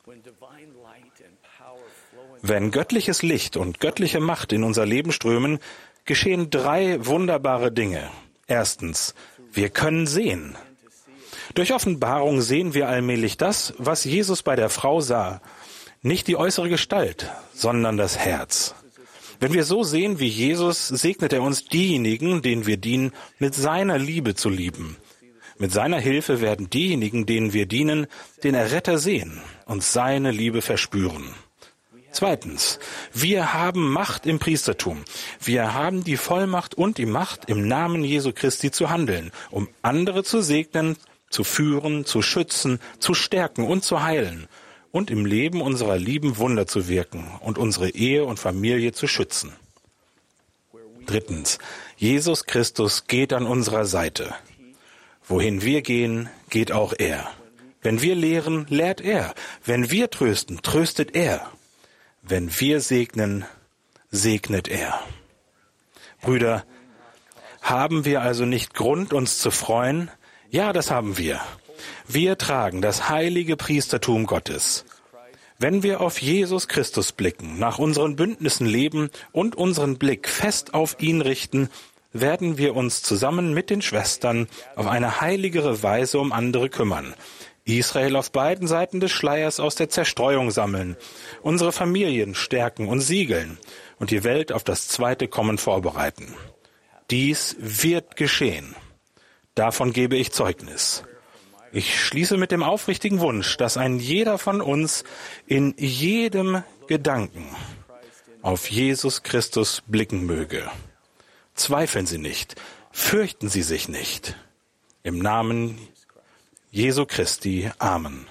Wenn göttliches Licht und göttliche Macht in unser Leben strömen, geschehen 3 wunderbare Dinge. Erstens, wir können sehen. Durch Offenbarung sehen wir allmählich das, was Jesus bei der Frau sah. Nicht die äußere Gestalt, sondern das Herz. Wenn wir so sehen wie Jesus, segnet er uns diejenigen, denen wir dienen, mit seiner Liebe zu lieben. Mit seiner Hilfe werden diejenigen, denen wir dienen, den Erretter sehen und seine Liebe verspüren. Zweitens, wir haben Macht im Priestertum. Wir haben die Vollmacht und die Macht, im Namen Jesu Christi zu handeln, um andere zu segnen, zu führen, zu schützen, zu stärken und zu heilen und im Leben unserer Lieben Wunder zu wirken und unsere Ehe und Familie zu schützen. Drittens, Jesus Christus geht an unserer Seite. Wohin wir gehen, geht auch er. Wenn wir lehren, lehrt er. Wenn wir trösten, tröstet er. Wenn wir segnen, segnet er. Brüder, haben wir also nicht Grund, uns zu freuen? Ja, das haben wir. Wir tragen das heilige Priestertum Gottes. Wenn wir auf Jesus Christus blicken, nach unseren Bündnissen leben und unseren Blick fest auf ihn richten, werden wir uns zusammen mit den Schwestern auf eine heiligere Weise um andere kümmern. Israel auf beiden Seiten des Schleiers aus der Zerstreuung sammeln, unsere Familien stärken und siegeln und die Welt auf das zweite Kommen vorbereiten. Dies wird geschehen. Davon gebe ich Zeugnis. Ich schließe mit dem aufrichtigen Wunsch, dass ein jeder von uns in jedem Gedanken auf Jesus Christus blicken möge. Zweifeln Sie nicht, fürchten Sie sich nicht. Im Namen Jesu Christi. Amen.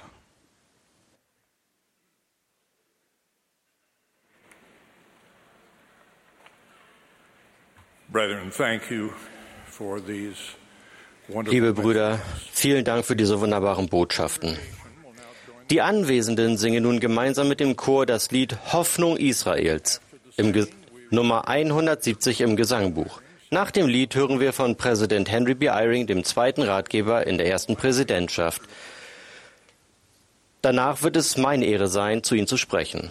Liebe Brüder, vielen Dank für diese wunderbaren Botschaften. Die Anwesenden singen nun gemeinsam mit dem Chor das Lied Hoffnung Israels, Nummer 170 im Gesangbuch. Nach dem Lied hören wir von Präsident Henry B. Eyring, dem zweiten Ratgeber in der ersten Präsidentschaft. Danach wird es meine Ehre sein, zu Ihnen zu sprechen.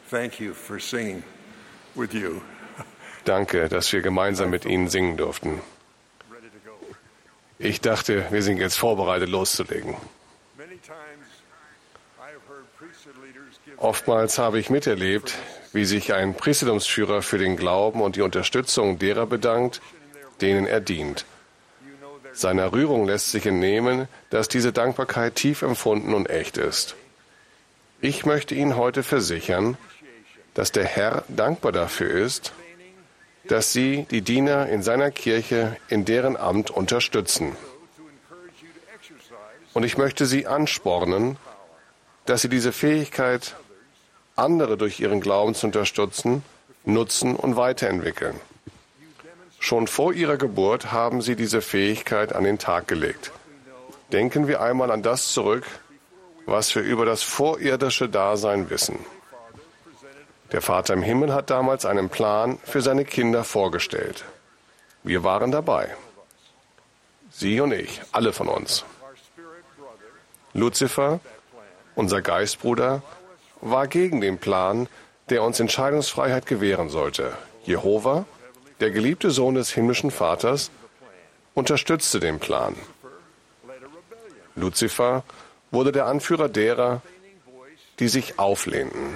Danke, dass wir gemeinsam mit Ihnen singen durften. Ich dachte, wir sind jetzt vorbereitet, loszulegen. Oftmals habe ich miterlebt, wie sich ein Priestertumsführer für den Glauben und die Unterstützung derer bedankt, denen er dient. Seiner Rührung lässt sich entnehmen, dass diese Dankbarkeit tief empfunden und echt ist. Ich möchte Ihnen heute versichern, dass der Herr dankbar dafür ist, dass Sie die Diener in seiner Kirche in deren Amt unterstützen. Und ich möchte Sie anspornen, dass Sie diese Fähigkeit, andere durch ihren Glauben zu unterstützen, nutzen und weiterentwickeln. Schon vor Ihrer Geburt haben Sie diese Fähigkeit an den Tag gelegt. Denken wir einmal an das zurück, was wir über das vorirdische Dasein wissen. Der Vater im Himmel hat damals einen Plan für seine Kinder vorgestellt. Wir waren dabei. Sie und ich, alle von uns. Luzifer, unser Geistbruder, war gegen den Plan, der uns Entscheidungsfreiheit gewähren sollte. Jehova, der geliebte Sohn des himmlischen Vaters, unterstützte den Plan. Luzifer wurde der Anführer derer, die sich auflehnten.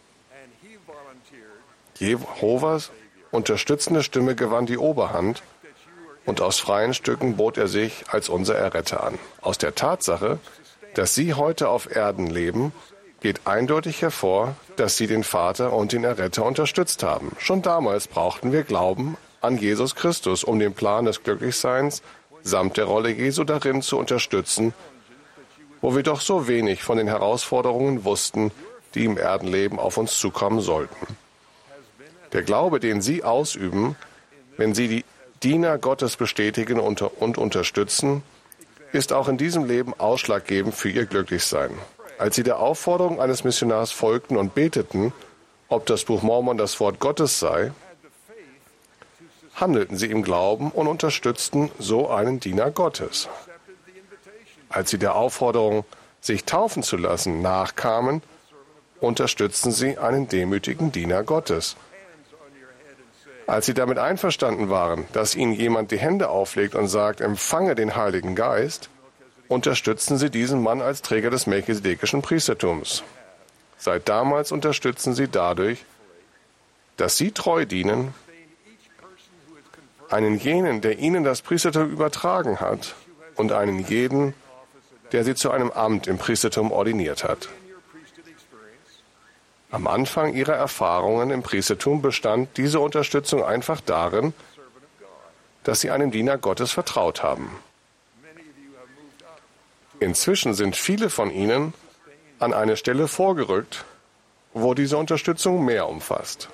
Jehovas unterstützende Stimme gewann die Oberhand und aus freien Stücken bot er sich als unser Erretter an. Aus der Tatsache, dass Sie heute auf Erden leben, geht eindeutig hervor, dass Sie den Vater und den Erretter unterstützt haben. Schon damals brauchten wir Glauben an Jesus Christus, um den Plan des Glücklichseins samt der Rolle Jesu darin zu unterstützen, wo wir doch so wenig von den Herausforderungen wussten, die im Erdenleben auf uns zukommen sollten. Der Glaube, den Sie ausüben, wenn Sie die Diener Gottes bestätigen und unterstützen, ist auch in diesem Leben ausschlaggebend für Ihr Glücklichsein. Als Sie der Aufforderung eines Missionars folgten und beteten, ob das Buch Mormon das Wort Gottes sei, handelten Sie im Glauben und unterstützten so einen Diener Gottes. Als Sie der Aufforderung, sich taufen zu lassen, nachkamen, unterstützten Sie einen demütigen Diener Gottes. Als Sie damit einverstanden waren, dass Ihnen jemand die Hände auflegt und sagt, empfange den Heiligen Geist, unterstützen Sie diesen Mann als Träger des melchisedekischen Priestertums. Seit damals unterstützen Sie dadurch, dass Sie treu dienen, einen jenen, der Ihnen das Priestertum übertragen hat, und einen jeden, der Sie zu einem Amt im Priestertum ordiniert hat. Am Anfang Ihrer Erfahrungen im Priestertum bestand diese Unterstützung einfach darin, dass Sie einem Diener Gottes vertraut haben. Inzwischen sind viele von Ihnen an eine Stelle vorgerückt, wo diese Unterstützung mehr umfasst.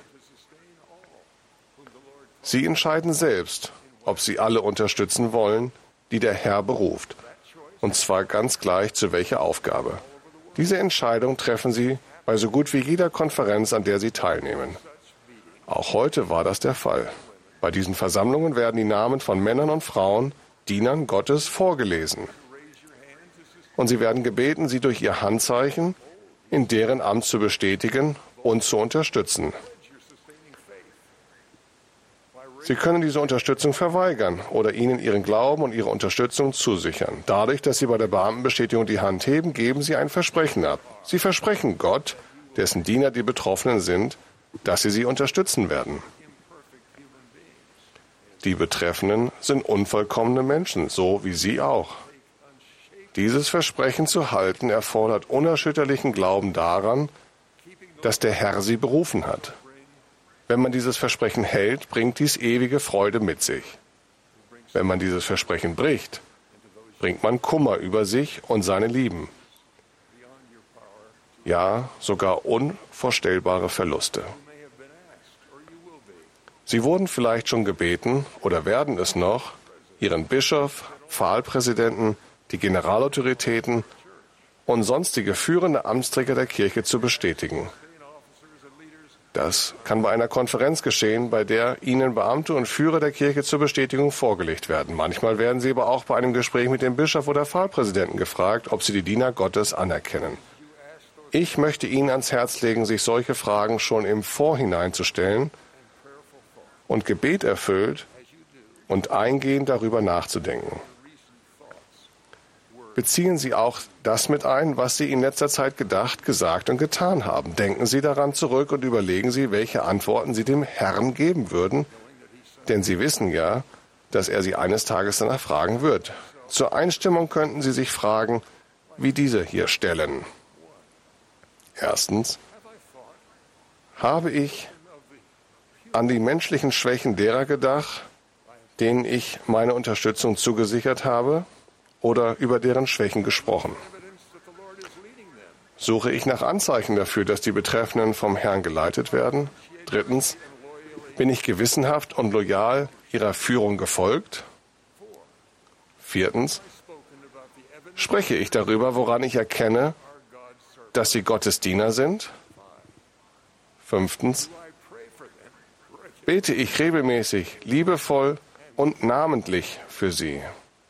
Sie entscheiden selbst, ob Sie alle unterstützen wollen, die der Herr beruft, und zwar ganz gleich zu welcher Aufgabe. Diese Entscheidung treffen Sie bei so gut wie jeder Konferenz, an der Sie teilnehmen. Auch heute war das der Fall. Bei diesen Versammlungen werden die Namen von Männern und Frauen, Dienern Gottes, vorgelesen. Und sie werden gebeten, sie durch ihr Handzeichen in deren Amt zu bestätigen und zu unterstützen. Sie können diese Unterstützung verweigern oder ihnen ihren Glauben und ihre Unterstützung zusichern. Dadurch, dass sie bei der Beamtenbestätigung die Hand heben, geben sie ein Versprechen ab. Sie versprechen Gott, dessen Diener die Betroffenen sind, dass sie unterstützen werden. Die Betreffenden sind unvollkommene Menschen, so wie Sie auch. Dieses Versprechen zu halten erfordert unerschütterlichen Glauben daran, dass der Herr Sie berufen hat. Wenn man dieses Versprechen hält, bringt dies ewige Freude mit sich. Wenn man dieses Versprechen bricht, bringt man Kummer über sich und seine Lieben. Ja, sogar unvorstellbare Verluste. Sie wurden vielleicht schon gebeten oder werden es noch, Ihren Bischof, Pfahlpräsidenten, die Generalautoritäten und sonstige führende Amtsträger der Kirche zu bestätigen. Das kann bei einer Konferenz geschehen, bei der Ihnen Beamte und Führer der Kirche zur Bestätigung vorgelegt werden. Manchmal werden Sie aber auch bei einem Gespräch mit dem Bischof oder Pfahlpräsidenten gefragt, ob Sie die Diener Gottes anerkennen. Ich möchte Ihnen ans Herz legen, sich solche Fragen schon im Vorhinein zu stellen und Gebet erfüllt und eingehend darüber nachzudenken. Beziehen Sie auch das mit ein, was Sie in letzter Zeit gedacht, gesagt und getan haben. Denken Sie daran zurück und überlegen Sie, welche Antworten Sie dem Herrn geben würden, denn Sie wissen ja, dass er Sie eines Tages danach fragen wird. Zur Einstimmung könnten Sie sich Fragen wie diese hier stellen. Erstens, habe ich an die menschlichen Schwächen derer gedacht, denen ich meine Unterstützung zugesichert habe, oder über deren Schwächen gesprochen? Suche ich nach Anzeichen dafür, dass die Betreffenden vom Herrn geleitet werden? Drittens, bin ich gewissenhaft und loyal ihrer Führung gefolgt? Viertens, spreche ich darüber, woran ich erkenne, dass sie Gottes Diener sind? Fünftens, bete ich regelmäßig, liebevoll und namentlich für sie?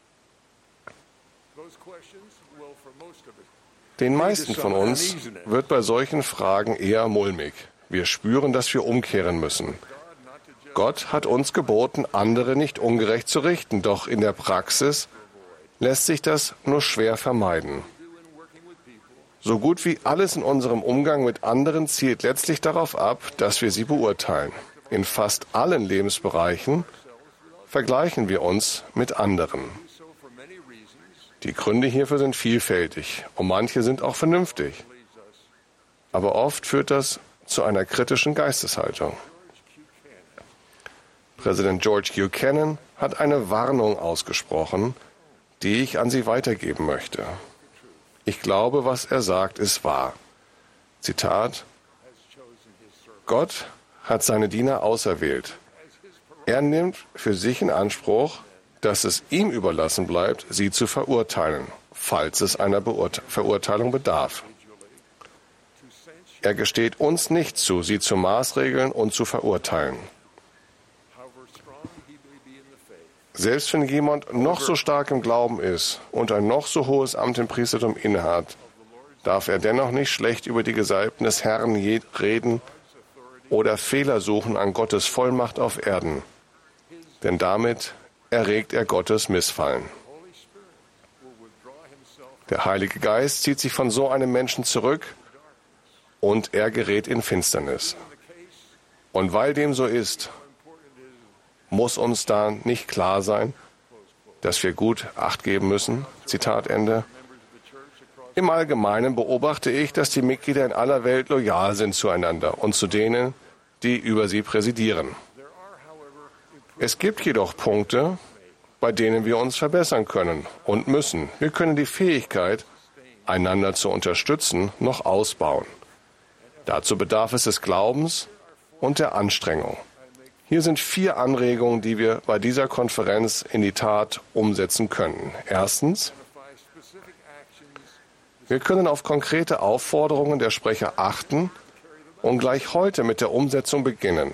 Den meisten von uns wird bei solchen Fragen eher mulmig. Wir spüren, dass wir umkehren müssen. Gott hat uns geboten, andere nicht ungerecht zu richten, doch in der Praxis lässt sich das nur schwer vermeiden. So gut wie alles in unserem Umgang mit anderen zielt letztlich darauf ab, dass wir sie beurteilen. In fast allen Lebensbereichen vergleichen wir uns mit anderen. Die Gründe hierfür sind vielfältig und manche sind auch vernünftig. Aber oft führt das zu einer kritischen Geisteshaltung. Präsident George Buchanan hat eine Warnung ausgesprochen, die ich an Sie weitergeben möchte. Ich glaube, was er sagt, ist wahr. Zitat: Gott hat seine Diener auserwählt. Er nimmt für sich in Anspruch, dass es ihm überlassen bleibt, sie zu verurteilen, falls es einer Verurteilung bedarf. Er gesteht uns nicht zu, sie zu maßregeln und zu verurteilen. Selbst wenn jemand noch so stark im Glauben ist und ein noch so hohes Amt im Priestertum innehat, darf er dennoch nicht schlecht über die Gesalbten des Herrn reden oder Fehler suchen an Gottes Vollmacht auf Erden, denn damit erregt er Gottes Missfallen. Der Heilige Geist zieht sich von so einem Menschen zurück und er gerät in Finsternis. Und weil dem so ist, muss uns da nicht klar sein, dass wir gut Acht geben müssen? Zitat Ende. Im Allgemeinen beobachte ich, dass die Mitglieder in aller Welt loyal sind zueinander und zu denen, die über sie präsidieren. Es gibt jedoch Punkte, bei denen wir uns verbessern können und müssen. Wir können die Fähigkeit, einander zu unterstützen, noch ausbauen. Dazu bedarf es des Glaubens und der Anstrengung. Hier sind 4 Anregungen, die wir bei dieser Konferenz in die Tat umsetzen können. Erstens, wir können auf konkrete Aufforderungen der Sprecher achten und gleich heute mit der Umsetzung beginnen.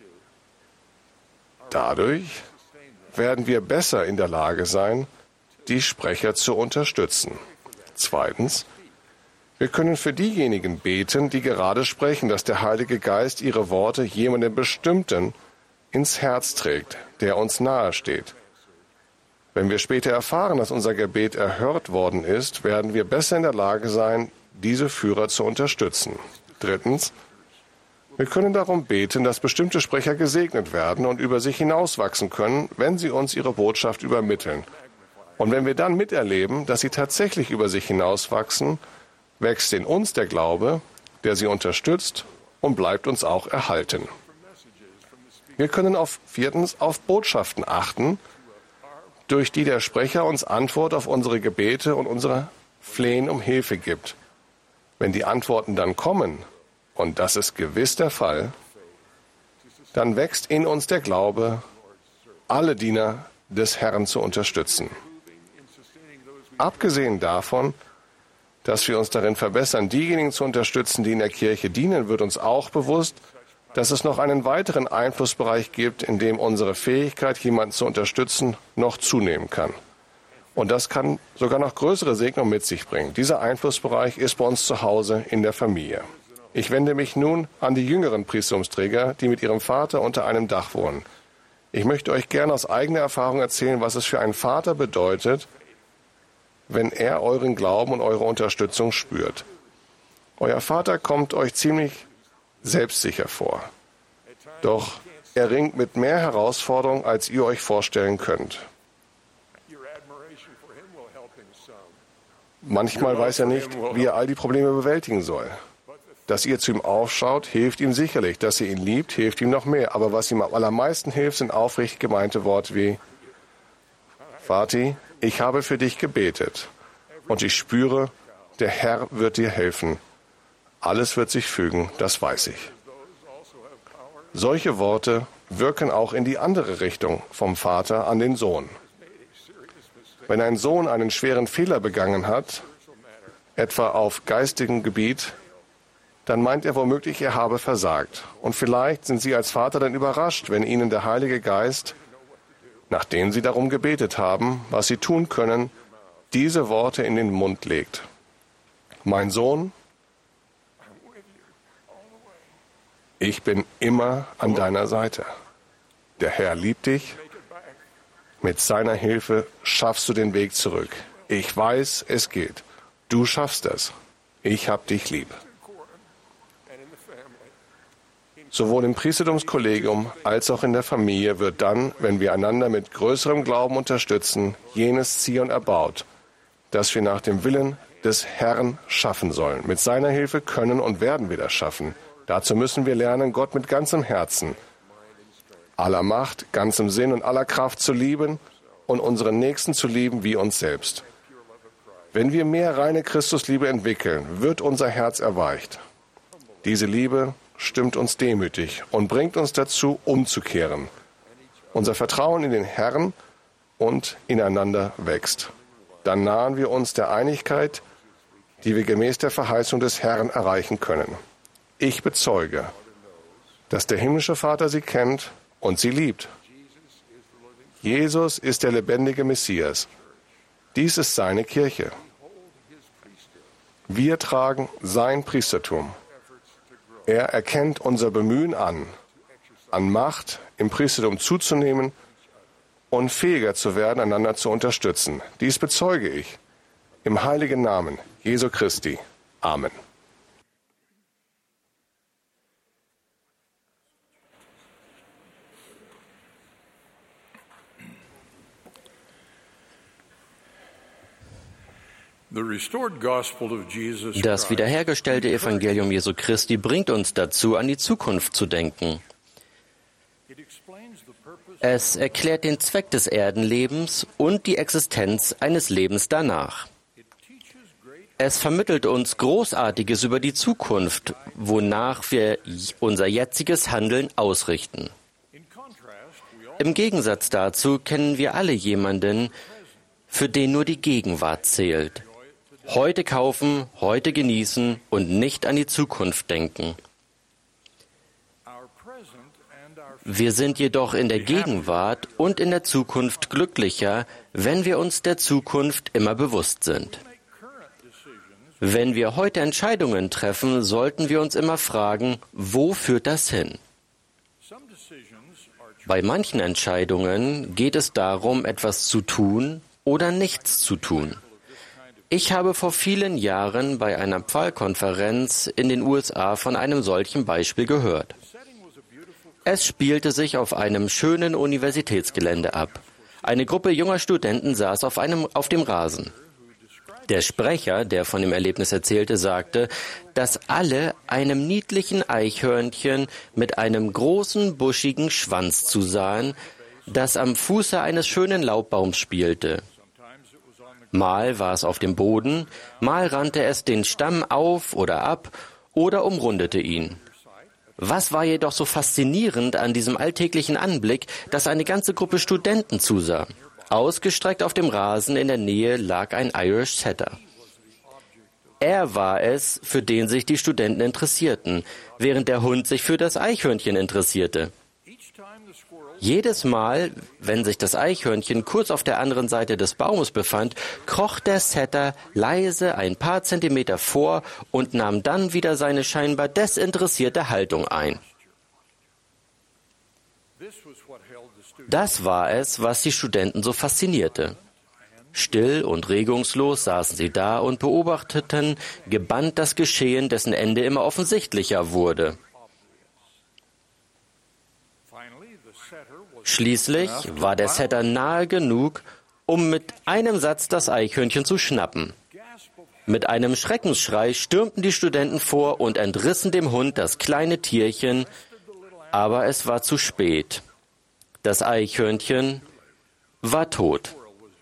Dadurch werden wir besser in der Lage sein, die Sprecher zu unterstützen. Zweitens, wir können für diejenigen beten, die gerade sprechen, dass der Heilige Geist ihre Worte jemandem Bestimmten ins Herz trägt, der uns nahe steht. Wenn wir später erfahren, dass unser Gebet erhört worden ist, werden wir besser in der Lage sein, diese Führer zu unterstützen. Drittens, wir können darum beten, dass bestimmte Sprecher gesegnet werden und über sich hinauswachsen können, wenn sie uns ihre Botschaft übermitteln. Und wenn wir dann miterleben, dass sie tatsächlich über sich hinauswachsen, wächst in uns der Glaube, der sie unterstützt und bleibt uns auch erhalten. Wir können viertens auf Botschaften achten, durch die der Sprecher uns Antwort auf unsere Gebete und unsere Flehen um Hilfe gibt. Wenn die Antworten dann kommen, und das ist gewiss der Fall, dann wächst in uns der Glaube, alle Diener des Herrn zu unterstützen. Abgesehen davon, dass wir uns darin verbessern, diejenigen zu unterstützen, die in der Kirche dienen, wird uns auch bewusst, dass es noch einen weiteren Einflussbereich gibt, in dem unsere Fähigkeit, jemanden zu unterstützen, noch zunehmen kann. Und das kann sogar noch größere Segnung mit sich bringen. Dieser Einflussbereich ist bei uns zu Hause in der Familie. Ich wende mich nun an die jüngeren Priestertumsträger, die mit ihrem Vater unter einem Dach wohnen. Ich möchte euch gerne aus eigener Erfahrung erzählen, was es für einen Vater bedeutet, wenn er euren Glauben und eure Unterstützung spürt. Euer Vater kommt euch ziemlich selbstsicher vor. Doch er ringt mit mehr Herausforderungen, als ihr euch vorstellen könnt. Manchmal weiß er nicht, wie er all die Probleme bewältigen soll. Dass ihr zu ihm aufschaut, hilft ihm sicherlich. Dass ihr ihn liebt, hilft ihm noch mehr. Aber was ihm am allermeisten hilft, sind aufrichtig gemeinte Worte wie: Vati, ich habe für dich gebetet und ich spüre, der Herr wird dir helfen. Alles wird sich fügen, das weiß ich. Solche Worte wirken auch in die andere Richtung, vom Vater an den Sohn. Wenn ein Sohn einen schweren Fehler begangen hat, etwa auf geistigem Gebiet, dann meint er womöglich, er habe versagt. Und vielleicht sind Sie als Vater dann überrascht, wenn Ihnen der Heilige Geist, nachdem Sie darum gebetet haben, was Sie tun können, diese Worte in den Mund legt. Mein Sohn, ich bin immer an deiner Seite. Der Herr liebt dich. Mit seiner Hilfe schaffst du den Weg zurück. Ich weiß, es geht. Du schaffst es. Ich hab dich lieb. Sowohl im Priestertumskollegium als auch in der Familie wird dann, wenn wir einander mit größerem Glauben unterstützen, jenes Zion erbaut, das wir nach dem Willen des Herrn schaffen sollen. Mit seiner Hilfe können und werden wir das schaffen. Dazu müssen wir lernen, Gott mit ganzem Herzen, aller Macht, ganzem Sinn und aller Kraft zu lieben und unseren Nächsten zu lieben wie uns selbst. Wenn wir mehr reine Christusliebe entwickeln, wird unser Herz erweicht. Diese Liebe stimmt uns demütig und bringt uns dazu, umzukehren. Unser Vertrauen in den Herrn und ineinander wächst. Dann nahen wir uns der Einigkeit, die wir gemäß der Verheißung des Herrn erreichen können. Ich bezeuge, dass der himmlische Vater sie kennt und sie liebt. Jesus ist der lebendige Messias. Dies ist seine Kirche. Wir tragen sein Priestertum. Er erkennt unser Bemühen an Macht im Priestertum zuzunehmen und fähiger zu werden, einander zu unterstützen. Dies bezeuge ich im heiligen Namen Jesu Christi. Amen. Das wiederhergestellte Evangelium Jesu Christi bringt uns dazu, an die Zukunft zu denken. Es erklärt den Zweck des Erdenlebens und die Existenz eines Lebens danach. Es vermittelt uns Großartiges über die Zukunft, wonach wir unser jetziges Handeln ausrichten. Im Gegensatz dazu kennen wir alle jemanden, für den nur die Gegenwart zählt. Heute kaufen, heute genießen und nicht an die Zukunft denken. Wir sind jedoch in der Gegenwart und in der Zukunft glücklicher, wenn wir uns der Zukunft immer bewusst sind. Wenn wir heute Entscheidungen treffen, sollten wir uns immer fragen, wo führt das hin? Bei manchen Entscheidungen geht es darum, etwas zu tun oder nichts zu tun. Ich habe vor vielen Jahren bei einer Pfalkonferenz in den USA von einem solchen Beispiel gehört. Es spielte sich auf einem schönen Universitätsgelände ab. Eine Gruppe junger Studenten saß auf dem Rasen. Der Sprecher, der von dem Erlebnis erzählte, sagte, dass alle einem niedlichen Eichhörnchen mit einem großen, buschigen Schwanz zusahen, das am Fuße eines schönen Laubbaums spielte. Mal war es auf dem Boden, mal rannte es den Stamm auf oder ab oder umrundete ihn. Was war jedoch so faszinierend an diesem alltäglichen Anblick, dass eine ganze Gruppe Studenten zusah? Ausgestreckt auf dem Rasen in der Nähe lag ein Irish Setter. Er war es, für den sich die Studenten interessierten, während der Hund sich für das Eichhörnchen interessierte. Jedes Mal, wenn sich das Eichhörnchen kurz auf der anderen Seite des Baumes befand, kroch der Setter leise ein paar Zentimeter vor und nahm dann wieder seine scheinbar desinteressierte Haltung ein. Das war es, was die Studenten so faszinierte. Still und regungslos saßen sie da und beobachteten gebannt das Geschehen, dessen Ende immer offensichtlicher wurde. Schließlich war der Setter nahe genug, um mit einem Satz das Eichhörnchen zu schnappen. Mit einem Schreckensschrei stürmten die Studenten vor und entrissen dem Hund das kleine Tierchen, aber es war zu spät. Das Eichhörnchen war tot.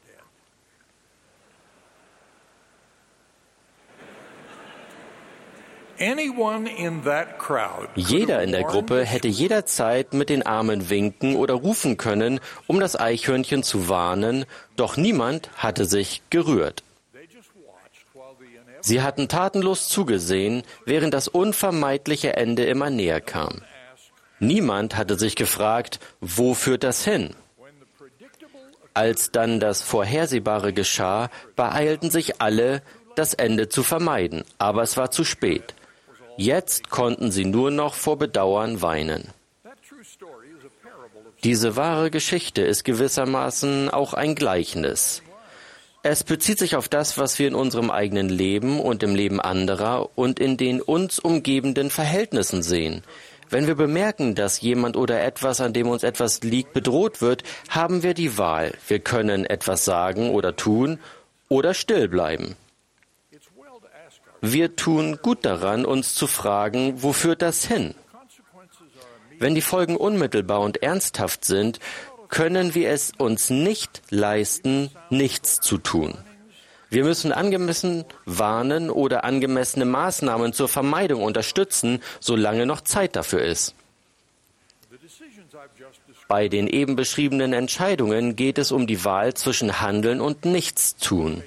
Jeder in der Gruppe hätte jederzeit mit den Armen winken oder rufen können, um das Eichhörnchen zu warnen, doch niemand hatte sich gerührt. Sie hatten tatenlos zugesehen, während das unvermeidliche Ende immer näher kam. Niemand hatte sich gefragt, wo führt das hin? Als dann das Vorhersehbare geschah, beeilten sich alle, das Ende zu vermeiden, aber es war zu spät. Jetzt konnten sie nur noch vor Bedauern weinen. Diese wahre Geschichte ist gewissermaßen auch ein Gleichnis. Es bezieht sich auf das, was wir in unserem eigenen Leben und im Leben anderer und in den uns umgebenden Verhältnissen sehen. Wenn wir bemerken, dass jemand oder etwas, an dem uns etwas liegt, bedroht wird, haben wir die Wahl. Wir können etwas sagen oder tun oder still bleiben. Wir tun gut daran, uns zu fragen, wo führt das hin? Wenn die Folgen unmittelbar und ernsthaft sind, können wir es uns nicht leisten, nichts zu tun. Wir müssen angemessen warnen oder angemessene Maßnahmen zur Vermeidung unterstützen, solange noch Zeit dafür ist. Bei den eben beschriebenen Entscheidungen geht es um die Wahl zwischen Handeln und Nichtstun.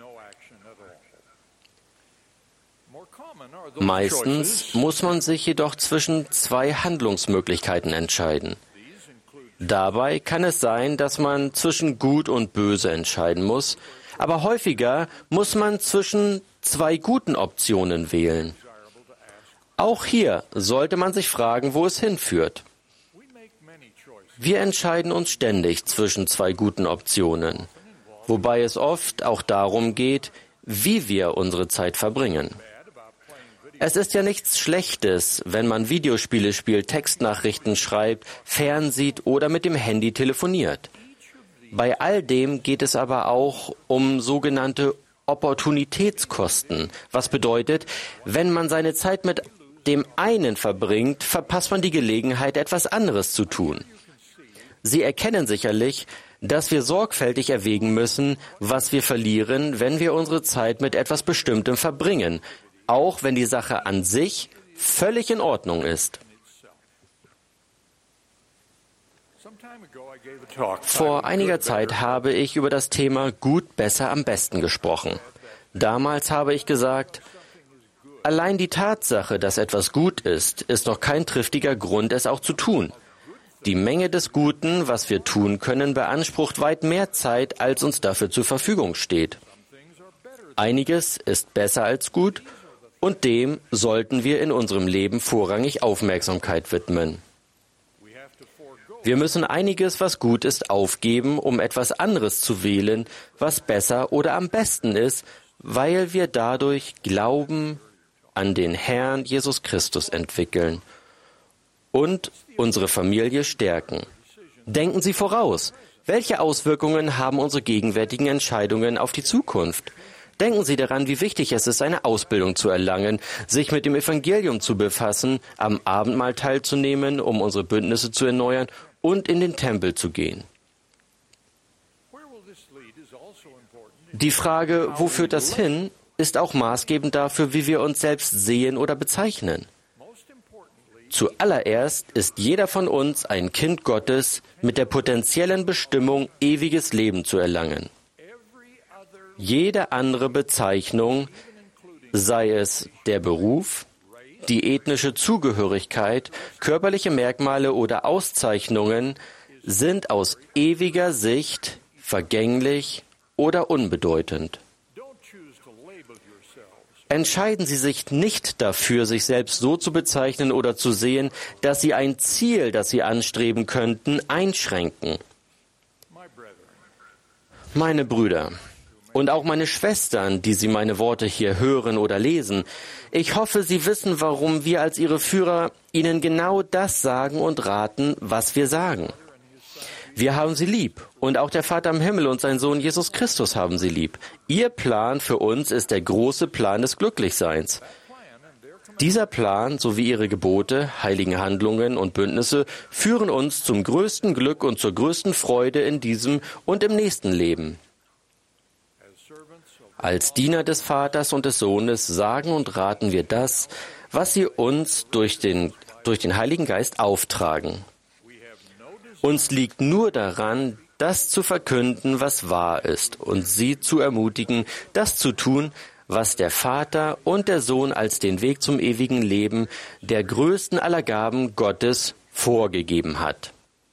Meistens muss man sich jedoch zwischen zwei Handlungsmöglichkeiten entscheiden. Dabei kann es sein, dass man zwischen Gut und Böse entscheiden muss, aber häufiger muss man zwischen zwei guten Optionen wählen. Auch hier sollte man sich fragen, wo es hinführt. Wir entscheiden uns ständig zwischen zwei guten Optionen, wobei es oft auch darum geht, wie wir unsere Zeit verbringen. Es ist ja nichts Schlechtes, wenn man Videospiele spielt, Textnachrichten schreibt, fernsieht oder mit dem Handy telefoniert. Bei all dem geht es aber auch um sogenannte Opportunitätskosten, was bedeutet, wenn man seine Zeit mit dem einen verbringt, verpasst man die Gelegenheit, etwas anderes zu tun. Sie erkennen sicherlich, dass wir sorgfältig erwägen müssen, was wir verlieren, wenn wir unsere Zeit mit etwas Bestimmtem verbringen, auch wenn die Sache an sich völlig in Ordnung ist. Vor einiger Zeit habe ich über das Thema Gut, Besser, am besten gesprochen. Damals habe ich gesagt, allein die Tatsache, dass etwas gut ist noch kein triftiger Grund, es auch zu tun. Die Menge des Guten, was wir tun können, beansprucht weit mehr Zeit, als uns dafür zur Verfügung steht. Einiges ist besser als gut und dem sollten wir in unserem Leben vorrangig Aufmerksamkeit widmen. Wir müssen einiges, was gut ist, aufgeben, um etwas anderes zu wählen, was besser oder am besten ist, weil wir dadurch Glauben an den Herrn Jesus Christus entwickeln und unsere Familie stärken. Denken Sie voraus. Welche Auswirkungen haben unsere gegenwärtigen Entscheidungen auf die Zukunft? Denken Sie daran, wie wichtig es ist, eine Ausbildung zu erlangen, sich mit dem Evangelium zu befassen, am Abendmahl teilzunehmen, um unsere Bündnisse zu erneuern und in den Tempel zu gehen. Die Frage, wo führt das hin, ist auch maßgebend dafür, wie wir uns selbst sehen oder bezeichnen. Zuallererst ist jeder von uns ein Kind Gottes mit der potenziellen Bestimmung, ewiges Leben zu erlangen. Jede andere Bezeichnung, sei es der Beruf, die ethnische Zugehörigkeit, körperliche Merkmale oder Auszeichnungen sind aus ewiger Sicht vergänglich oder unbedeutend. Entscheiden Sie sich nicht dafür, sich selbst so zu bezeichnen oder zu sehen, dass Sie ein Ziel, das Sie anstreben könnten, einschränken. Meine Brüder und auch meine Schwestern, die Sie meine Worte hier hören oder lesen, ich hoffe, Sie wissen, warum wir als Ihre Führer Ihnen genau das sagen und raten, was wir sagen. Wir haben Sie lieb und auch der Vater im Himmel und sein Sohn Jesus Christus haben Sie lieb. Ihr Plan für uns ist der große Plan des Glücklichseins. Dieser Plan sowie Ihre Gebote, heiligen Handlungen und Bündnisse führen uns zum größten Glück und zur größten Freude in diesem und im nächsten Leben. Als Diener des Vaters und des Sohnes sagen und raten wir das, was Sie uns durch den Heiligen Geist auftragen. Uns liegt nur daran, das zu verkünden, was wahr ist, und Sie zu ermutigen, das zu tun, was der Vater und der Sohn als den Weg zum ewigen Leben, der größten aller Gaben Gottes, vorgegeben hat.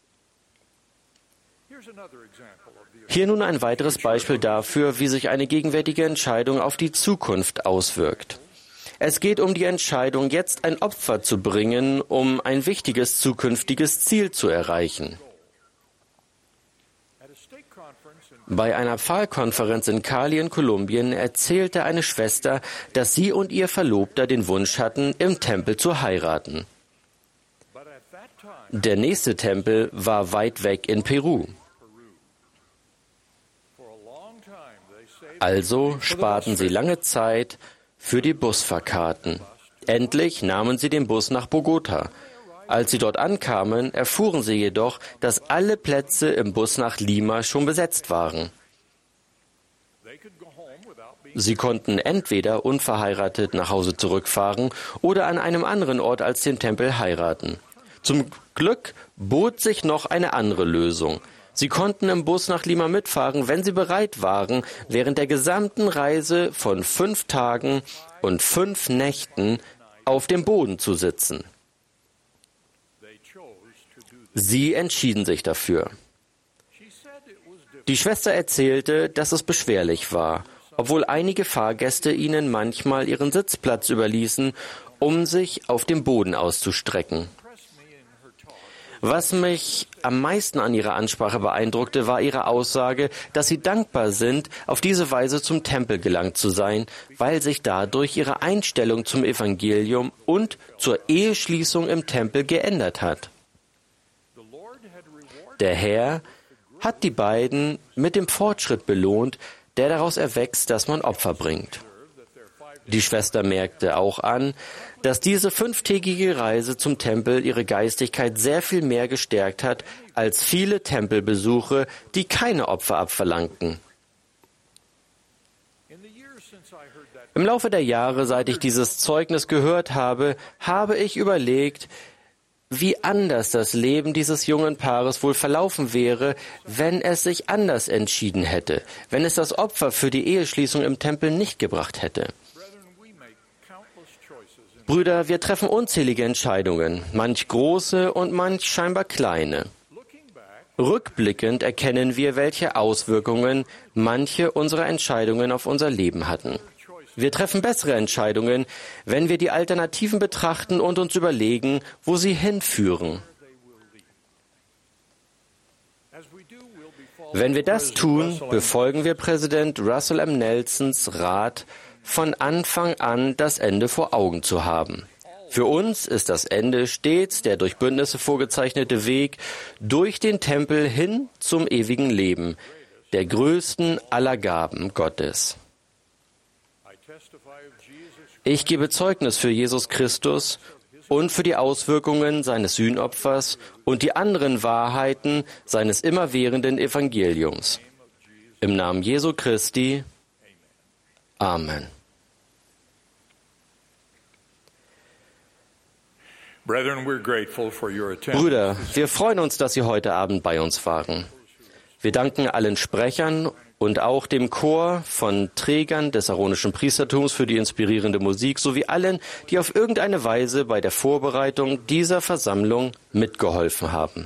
Hier nun ein weiteres Beispiel dafür, wie sich eine gegenwärtige Entscheidung auf die Zukunft auswirkt. Es geht um die Entscheidung, jetzt ein Opfer zu bringen, um ein wichtiges zukünftiges Ziel zu erreichen. Bei einer Pfahlkonferenz in Cali in Kolumbien erzählte eine Schwester, dass sie und ihr Verlobter den Wunsch hatten, im Tempel zu heiraten. Der nächste Tempel war weit weg in Peru. Also sparten sie lange Zeit für die Busfahrkarten. Endlich nahmen sie den Bus nach Bogota. Als sie dort ankamen, erfuhren sie jedoch, dass alle Plätze im Bus nach Lima schon besetzt waren. Sie konnten entweder unverheiratet nach Hause zurückfahren oder an einem anderen Ort als dem Tempel heiraten. Zum Glück bot sich noch eine andere Lösung. Sie konnten im Bus nach Lima mitfahren, wenn sie bereit waren, während der gesamten Reise von 5 Tagen und 5 Nächten auf dem Boden zu sitzen. Sie entschieden sich dafür. Die Schwester erzählte, dass es beschwerlich war, obwohl einige Fahrgäste ihnen manchmal ihren Sitzplatz überließen, um sich auf dem Boden auszustrecken. Was mich am meisten an ihrer Ansprache beeindruckte, war ihre Aussage, dass sie dankbar sind, auf diese Weise zum Tempel gelangt zu sein, weil sich dadurch ihre Einstellung zum Evangelium und zur Eheschließung im Tempel geändert hat. Der Herr hat die beiden mit dem Fortschritt belohnt, der daraus erwächst, dass man Opfer bringt. Die Schwester merkte auch an, dass diese 5-tägige Reise zum Tempel ihre Geistigkeit sehr viel mehr gestärkt hat als viele Tempelbesuche, die keine Opfer abverlangten. Im Laufe der Jahre, seit ich dieses Zeugnis gehört habe, habe ich überlegt, wie anders das Leben dieses jungen Paares wohl verlaufen wäre, wenn es sich anders entschieden hätte, wenn es das Opfer für die Eheschließung im Tempel nicht gebracht hätte. Brüder, wir treffen unzählige Entscheidungen, manch große und manch scheinbar kleine. Rückblickend erkennen wir, welche Auswirkungen manche unserer Entscheidungen auf unser Leben hatten. Wir treffen bessere Entscheidungen, wenn wir die Alternativen betrachten und uns überlegen, wo sie hinführen. Wenn wir das tun, befolgen wir Präsident Russell M. Nelsons Rat, von Anfang an das Ende vor Augen zu haben. Für uns ist das Ende stets der durch Bündnisse vorgezeichnete Weg durch den Tempel hin zum ewigen Leben, der größten aller Gaben Gottes. Ich gebe Zeugnis für Jesus Christus und für die Auswirkungen seines Sühnopfers und die anderen Wahrheiten seines immerwährenden Evangeliums. Im Namen Jesu Christi. Amen. Brüder, wir freuen uns, dass Sie heute Abend bei uns waren. Wir danken allen Sprechern und auch dem Chor von Trägern des aaronischen Priestertums für die inspirierende Musik sowie allen, die auf irgendeine Weise bei der Vorbereitung dieser Versammlung mitgeholfen haben.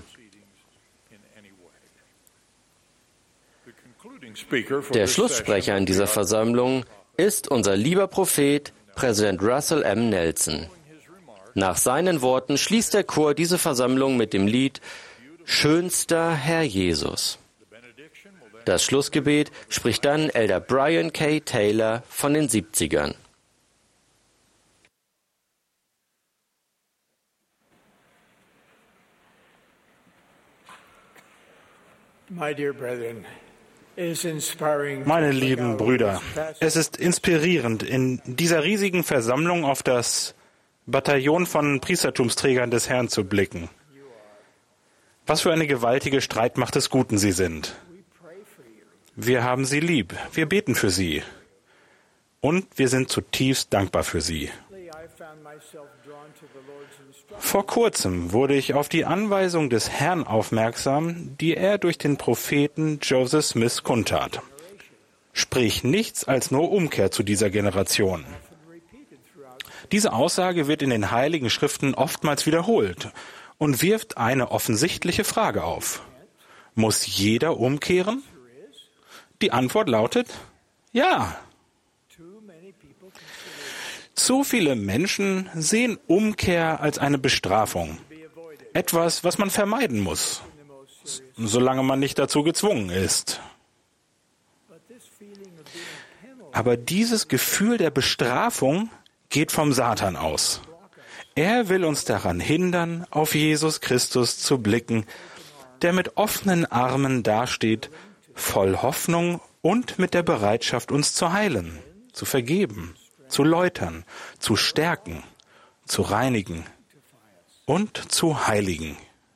Der Schlusssprecher in dieser Versammlung ist unser lieber Prophet, Präsident Russell M. Nelson. Nach seinen Worten schließt der Chor diese Versammlung mit dem Lied »Schönster Herr Jesus«. Das Schlussgebet spricht dann Elder Brian K. Taylor von den 70ern. Meine lieben Brüder, es ist inspirierend, in dieser riesigen Versammlung auf das Bataillon von Priestertumsträgern des Herrn zu blicken. Was für eine gewaltige Streitmacht des Guten sie sind. Wir haben sie lieb, wir beten für sie und wir sind zutiefst dankbar für sie. Vor kurzem wurde ich auf die Anweisung des Herrn aufmerksam, die er durch den Propheten Joseph Smith kundtat. Sprich nichts als nur Umkehr zu dieser Generation. Diese Aussage wird in den Heiligen Schriften oftmals wiederholt und wirft eine offensichtliche Frage auf. Muss jeder umkehren? Die Antwort lautet, ja. Zu viele Menschen sehen Umkehr als eine Bestrafung. Etwas, was man vermeiden muss, solange man nicht dazu gezwungen ist. Aber dieses Gefühl der Bestrafung geht vom Satan aus. Er will uns daran hindern, auf Jesus Christus zu blicken, der mit offenen Armen dasteht, voll Hoffnung und mit der Bereitschaft, uns zu heilen, zu vergeben, zu läutern, zu stärken, zu reinigen und zu heiligen.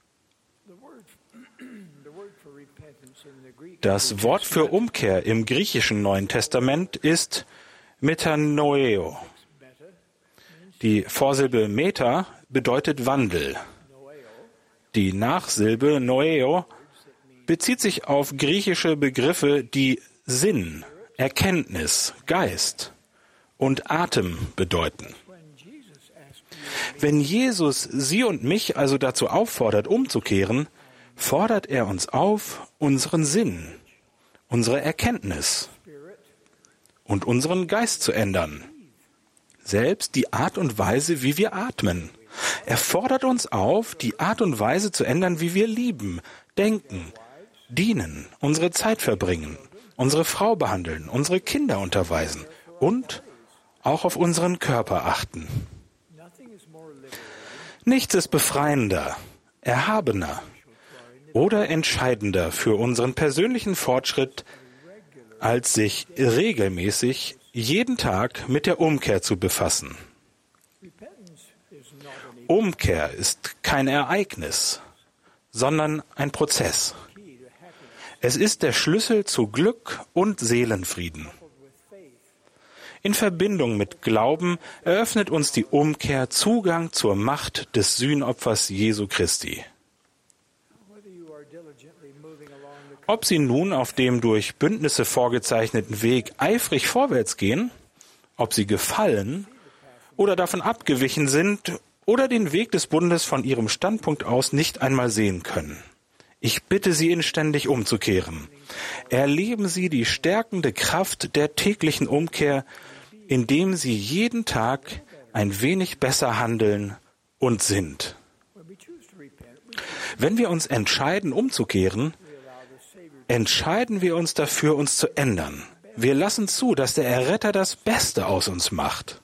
Das Wort für Umkehr im griechischen Neuen Testament ist Metanoeo. Die Vorsilbe Meta bedeutet Wandel. Die Nachsilbe Noeo bezieht sich auf griechische Begriffe, die Sinn, Erkenntnis, Geist und Atem bedeuten. Wenn Jesus Sie und mich also dazu auffordert, umzukehren, fordert er uns auf, unseren Sinn, unsere Erkenntnis und unseren Geist zu ändern. Selbst die Art und Weise, wie wir atmen. Er fordert uns auf, die Art und Weise zu ändern, wie wir lieben, denken, dienen, unsere Zeit verbringen, unsere Frau behandeln, unsere Kinder unterweisen und auch auf unseren Körper achten. Nichts ist befreiender, erhabener oder entscheidender für unseren persönlichen Fortschritt, als sich regelmäßig jeden Tag mit der Umkehr zu befassen. Umkehr ist kein Ereignis, sondern ein Prozess. Es ist der Schlüssel zu Glück und Seelenfrieden. In Verbindung mit Glauben eröffnet uns die Umkehr Zugang zur Macht des Sühnopfers Jesu Christi. Ob Sie nun auf dem durch Bündnisse vorgezeichneten Weg eifrig vorwärts gehen, ob Sie gefallen oder davon abgewichen sind oder den Weg des Bundes von Ihrem Standpunkt aus nicht einmal sehen können. Ich bitte Sie inständig umzukehren. Erleben Sie die stärkende Kraft der täglichen Umkehr, indem Sie jeden Tag ein wenig besser handeln und sind. Wenn wir uns entscheiden, umzukehren, entscheiden wir uns dafür, uns zu ändern. Wir lassen zu, dass der Erretter das Beste aus uns macht.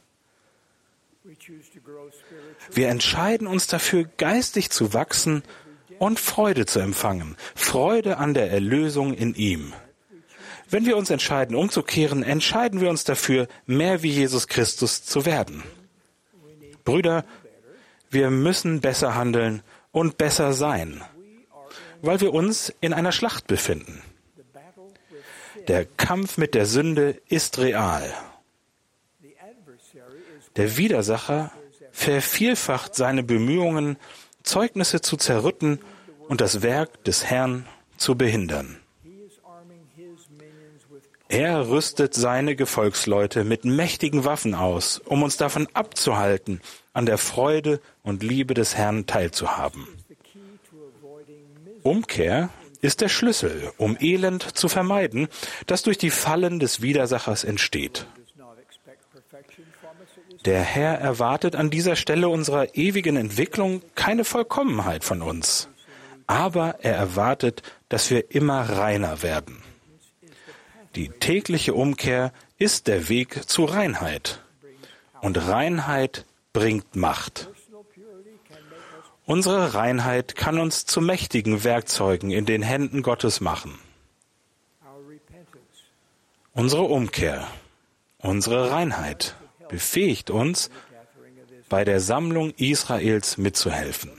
Wir entscheiden uns dafür, geistig zu wachsen und Freude zu empfangen. Freude an der Erlösung in ihm. Wenn wir uns entscheiden, umzukehren, entscheiden wir uns dafür, mehr wie Jesus Christus zu werden. Brüder, wir müssen besser handeln und besser sein, weil wir uns in einer Schlacht befinden. Der Kampf mit der Sünde ist real. Der Widersacher vervielfacht seine Bemühungen, Zeugnisse zu zerrütten und das Werk des Herrn zu behindern. Er rüstet seine Gefolgsleute mit mächtigen Waffen aus, um uns davon abzuhalten, an der Freude und Liebe des Herrn teilzuhaben. Umkehr ist der Schlüssel, um Elend zu vermeiden, das durch die Fallen des Widersachers entsteht. Der Herr erwartet an dieser Stelle unserer ewigen Entwicklung keine Vollkommenheit von uns, aber er erwartet, dass wir immer reiner werden. Die tägliche Umkehr ist der Weg zu Reinheit. Und Reinheit bringt Macht. Unsere Reinheit kann uns zu mächtigen Werkzeugen in den Händen Gottes machen. Unsere Umkehr, unsere Reinheit befähigt uns, bei der Sammlung Israels mitzuhelfen.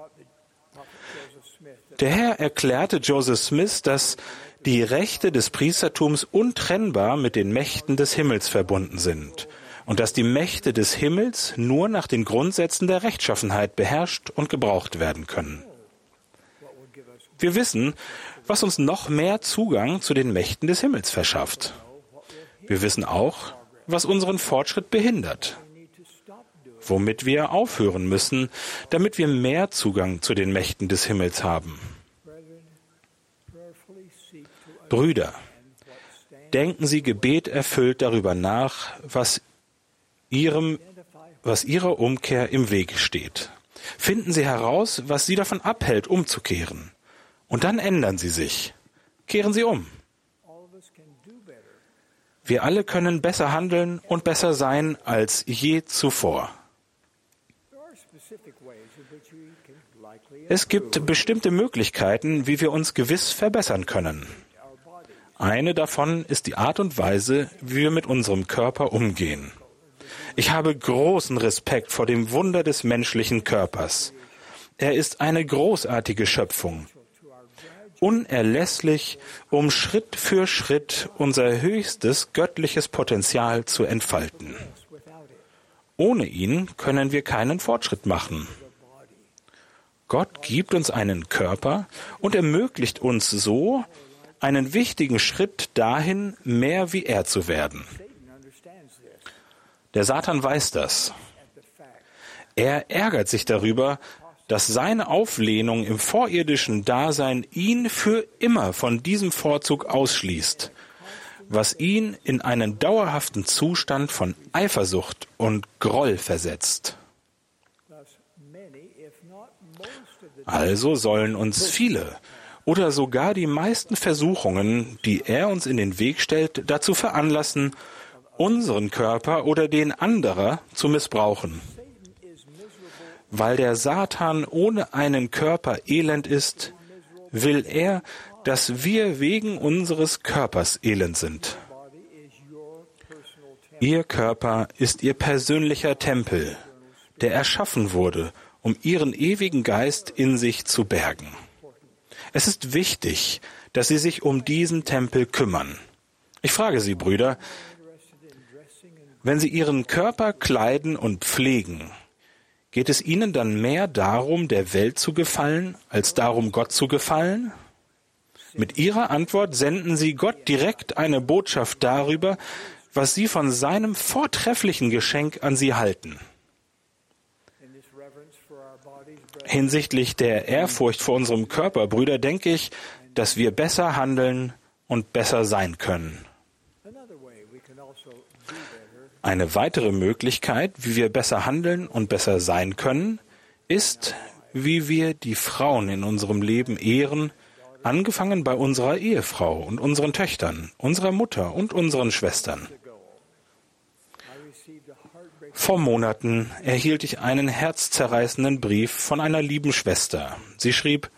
Der Herr erklärte Joseph Smith, dass die Rechte des Priestertums untrennbar mit den Mächten des Himmels verbunden sind und dass die Mächte des Himmels nur nach den Grundsätzen der Rechtschaffenheit beherrscht und gebraucht werden können. Wir wissen, was uns noch mehr Zugang zu den Mächten des Himmels verschafft. Wir wissen auch, was unseren Fortschritt behindert, womit wir aufhören müssen, damit wir mehr Zugang zu den Mächten des Himmels haben. Brüder, denken Sie gebeterfüllt darüber nach, was Ihrer Umkehr im Wege steht. Finden Sie heraus, was Sie davon abhält, umzukehren. Und dann ändern Sie sich. Kehren Sie um. Wir alle können besser handeln und besser sein als je zuvor. Es gibt bestimmte Möglichkeiten, wie wir uns gewiss verbessern können. Eine davon ist die Art und Weise, wie wir mit unserem Körper umgehen. Ich habe großen Respekt vor dem Wunder des menschlichen Körpers. Er ist eine großartige Schöpfung. Unerlässlich, um Schritt für Schritt unser höchstes göttliches Potenzial zu entfalten. Ohne ihn können wir keinen Fortschritt machen. Gott gibt uns einen Körper und ermöglicht uns so einen wichtigen Schritt dahin, mehr wie er zu werden. Der Satan weiß das. Er ärgert sich darüber, dass seine Auflehnung im vorirdischen Dasein ihn für immer von diesem Vorzug ausschließt, was ihn in einen dauerhaften Zustand von Eifersucht und Groll versetzt. Also sollen uns viele oder sogar die meisten Versuchungen, die er uns in den Weg stellt, dazu veranlassen, unseren Körper oder den anderer zu missbrauchen. Weil der Satan ohne einen Körper elend ist, will er, dass wir wegen unseres Körpers elend sind. Ihr Körper ist ihr persönlicher Tempel, der erschaffen wurde, um ihren ewigen Geist in sich zu bergen. Es ist wichtig, dass Sie sich um diesen Tempel kümmern. Ich frage Sie, Brüder, wenn Sie Ihren Körper kleiden und pflegen, geht es Ihnen dann mehr darum, der Welt zu gefallen, als darum, Gott zu gefallen? Mit Ihrer Antwort senden Sie Gott direkt eine Botschaft darüber, was Sie von seinem vortrefflichen Geschenk an Sie halten. Hinsichtlich der Ehrfurcht vor unserem Körper, Brüder, denke ich, dass wir besser handeln und besser sein können. Eine weitere Möglichkeit, wie wir besser handeln und besser sein können, ist, wie wir die Frauen in unserem Leben ehren, angefangen bei unserer Ehefrau und unseren Töchtern, unserer Mutter und unseren Schwestern. Vor Monaten erhielt ich einen herzzerreißenden Brief von einer lieben Schwester. Sie schrieb: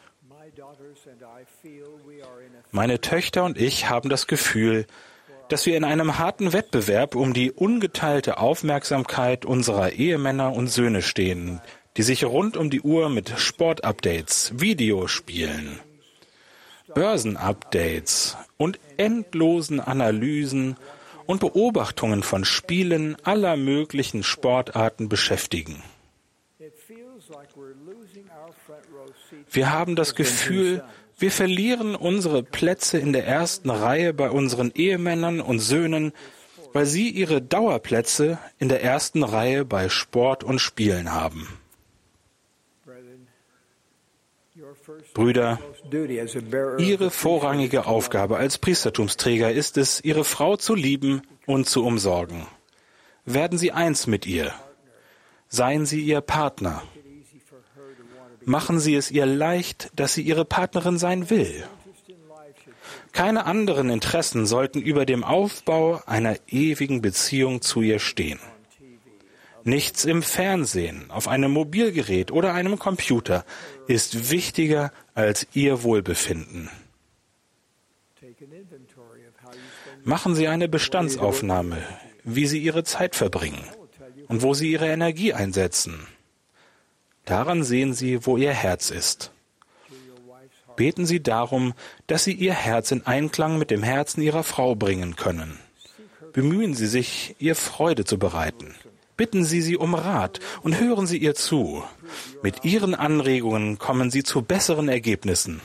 Meine Töchter und ich haben das Gefühl, dass wir in einem harten Wettbewerb um die ungeteilte Aufmerksamkeit unserer Ehemänner und Söhne stehen, die sich rund um die Uhr mit Sportupdates, Videospielen, Börsenupdates und endlosen Analysen und Beobachtungen von Spielen aller möglichen Sportarten beschäftigen. Wir haben das Gefühl, Wir verlieren unsere Plätze in der ersten Reihe bei unseren Ehemännern und Söhnen, weil sie ihre Dauerplätze in der ersten Reihe bei Sport und Spielen haben. Brüder, Ihre vorrangige Aufgabe als Priestertumsträger ist es, Ihre Frau zu lieben und zu umsorgen. Werden Sie eins mit ihr. Seien Sie ihr Partner. Machen Sie es ihr leicht, dass sie Ihre Partnerin sein will. Keine anderen Interessen sollten über dem Aufbau einer ewigen Beziehung zu ihr stehen. Nichts im Fernsehen, auf einem Mobilgerät oder einem Computer ist wichtiger als Ihr Wohlbefinden. Machen Sie eine Bestandsaufnahme, wie Sie Ihre Zeit verbringen und wo Sie Ihre Energie einsetzen. Daran sehen Sie, wo Ihr Herz ist. Beten Sie darum, dass Sie Ihr Herz in Einklang mit dem Herzen Ihrer Frau bringen können. Bemühen Sie sich, ihr Freude zu bereiten. Bitten Sie sie um Rat und hören Sie ihr zu. Mit Ihren Anregungen kommen Sie zu besseren Ergebnissen.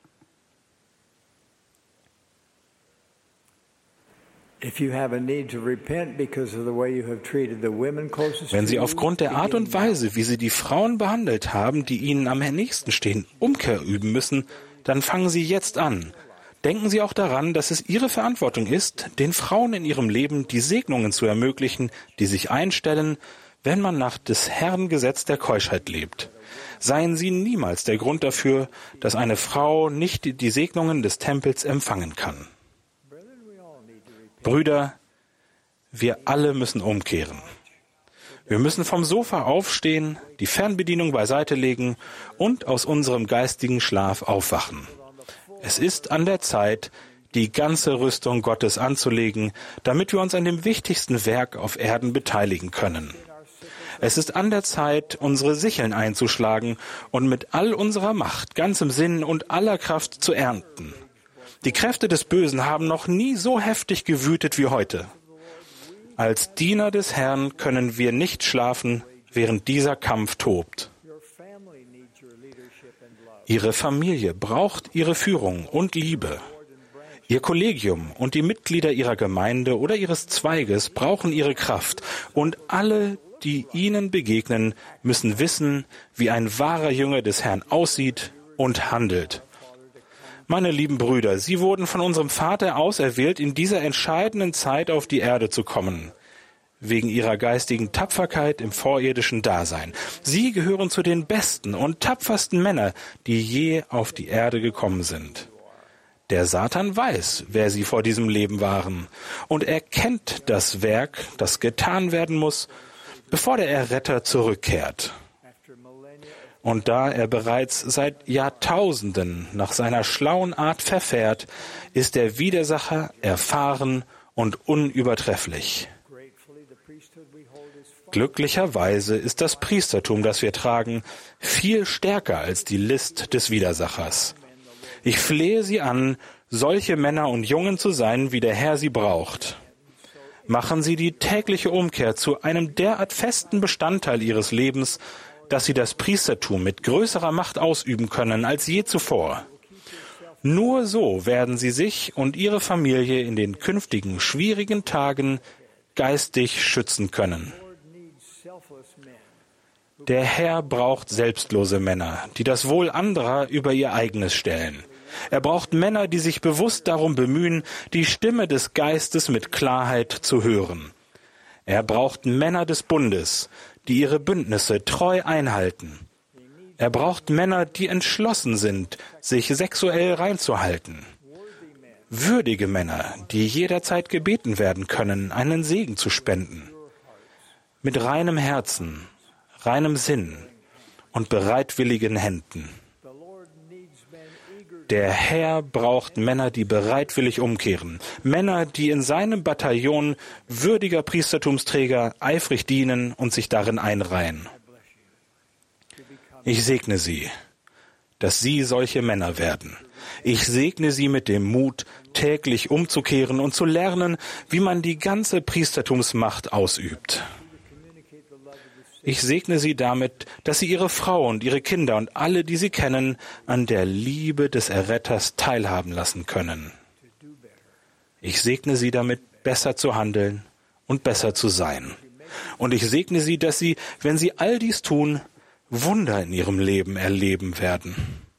Wenn Sie aufgrund der Art und Weise, wie Sie die Frauen behandelt haben, die Ihnen am nächsten stehen, Umkehr üben müssen, dann fangen Sie jetzt an. Denken Sie auch daran, dass es Ihre Verantwortung ist, den Frauen in ihrem Leben die Segnungen zu ermöglichen, die sich einstellen, wenn man nach des Herrn Gesetz der Keuschheit lebt. Seien Sie niemals der Grund dafür, dass eine Frau nicht die Segnungen des Tempels empfangen kann. Brüder, wir alle müssen umkehren. Wir müssen vom Sofa aufstehen, die Fernbedienung beiseite legen und aus unserem geistigen Schlaf aufwachen. Es ist an der Zeit, die ganze Rüstung Gottes anzulegen, damit wir uns an dem wichtigsten Werk auf Erden beteiligen können. Es ist an der Zeit, unsere Sicheln einzuschlagen und mit all unserer Macht, ganzem Sinn und aller Kraft zu ernten. Die Kräfte des Bösen haben noch nie so heftig gewütet wie heute. Als Diener des Herrn können wir nicht schlafen, während dieser Kampf tobt. Ihre Familie braucht Ihre Führung und Liebe. Ihr Kollegium und die Mitglieder Ihrer Gemeinde oder Ihres Zweiges brauchen Ihre Kraft. Und alle, die Ihnen begegnen, müssen wissen, wie ein wahrer Jünger des Herrn aussieht und handelt. Meine lieben Brüder, Sie wurden von unserem Vater auserwählt, in dieser entscheidenden Zeit auf die Erde zu kommen, wegen Ihrer geistigen Tapferkeit im vorirdischen Dasein. Sie gehören zu den besten und tapfersten Männern, die je auf die Erde gekommen sind. Der Satan weiß, wer Sie vor diesem Leben waren, und er kennt das Werk, das getan werden muss, bevor der Erretter zurückkehrt. Und da er bereits seit Jahrtausenden nach seiner schlauen Art verfährt, ist der Widersacher erfahren und unübertrefflich. Glücklicherweise ist das Priestertum, das wir tragen, viel stärker als die List des Widersachers. Ich flehe Sie an, solche Männer und Jungen zu sein, wie der Herr sie braucht. Machen Sie die tägliche Umkehr zu einem derart festen Bestandteil Ihres Lebens, dass Sie das Priestertum mit größerer Macht ausüben können als je zuvor. Nur so werden Sie sich und Ihre Familie in den künftigen schwierigen Tagen geistig schützen können. Der Herr braucht selbstlose Männer, die das Wohl anderer über ihr eigenes stellen. Er braucht Männer, die sich bewusst darum bemühen, die Stimme des Geistes mit Klarheit zu hören. Er braucht Männer des Bundes, die ihre Bündnisse treu einhalten. Er braucht Männer, die entschlossen sind, sich sexuell reinzuhalten. Würdige Männer, die jederzeit gebeten werden können, einen Segen zu spenden. Mit reinem Herzen, reinem Sinn und bereitwilligen Händen. Der Herr braucht Männer, die bereitwillig umkehren. Männer, die in seinem Bataillon würdiger Priestertumsträger eifrig dienen und sich darin einreihen. Ich segne Sie, dass Sie solche Männer werden. Ich segne Sie mit dem Mut, täglich umzukehren und zu lernen, wie man die ganze Priestertumsmacht ausübt. Ich segne sie damit, dass sie ihre Frau und ihre Kinder und alle, die sie kennen, an der Liebe des Erretters teilhaben lassen können. Ich segne sie damit, besser zu handeln und besser zu sein. Und ich segne sie, dass sie, wenn sie all dies tun, Wunder in ihrem Leben erleben werden.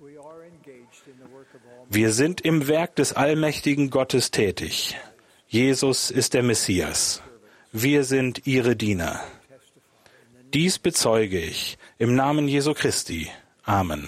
Wir sind im Werk des allmächtigen Gottes tätig. Jesus ist der Messias. Wir sind ihre Diener. Dies bezeuge ich im Namen Jesu Christi. Amen.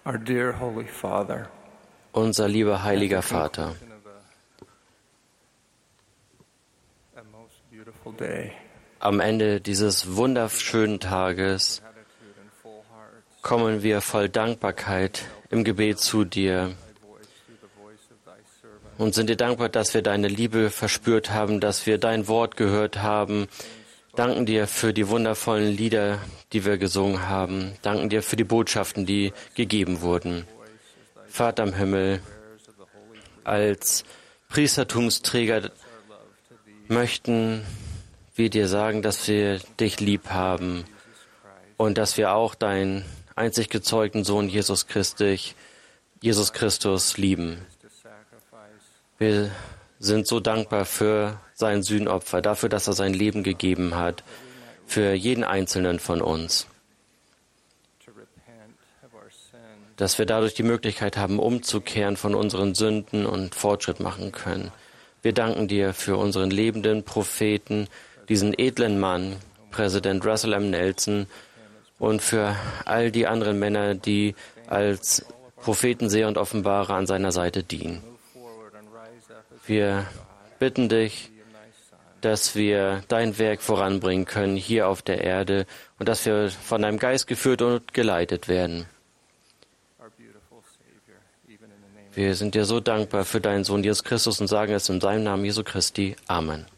Our dear Holy Father, unser lieber heiliger Vater, a most beautiful day, am Ende dieses wunderschönen Tages kommen wir voll Dankbarkeit im Gebet zu dir und sind dir dankbar, dass wir deine Liebe verspürt haben, dass wir dein Wort gehört haben. Danken dir für die wundervollen Lieder, die wir gesungen haben. Danken dir für die Botschaften, die gegeben wurden. Vater im Himmel, als Priestertumsträger möchten wir dir sagen, dass wir dich lieb haben und dass wir auch deinen einzig gezeugten Sohn Jesus Christus lieben. Wir sind so dankbar für sein Sühnopfer, dafür, dass er sein Leben gegeben hat, für jeden Einzelnen von uns. Dass wir dadurch die Möglichkeit haben, umzukehren von unseren Sünden und Fortschritt machen können. Wir danken dir für unseren lebenden Propheten, diesen edlen Mann, Präsident Russell M. Nelson, und für all die anderen Männer, die als Propheten, Seher und Offenbarer an seiner Seite dienen. Wir bitten dich, dass wir dein Werk voranbringen können hier auf der Erde und dass wir von deinem Geist geführt und geleitet werden. Wir sind dir so dankbar für deinen Sohn Jesus Christus und sagen es in seinem Namen Jesu Christi. Amen.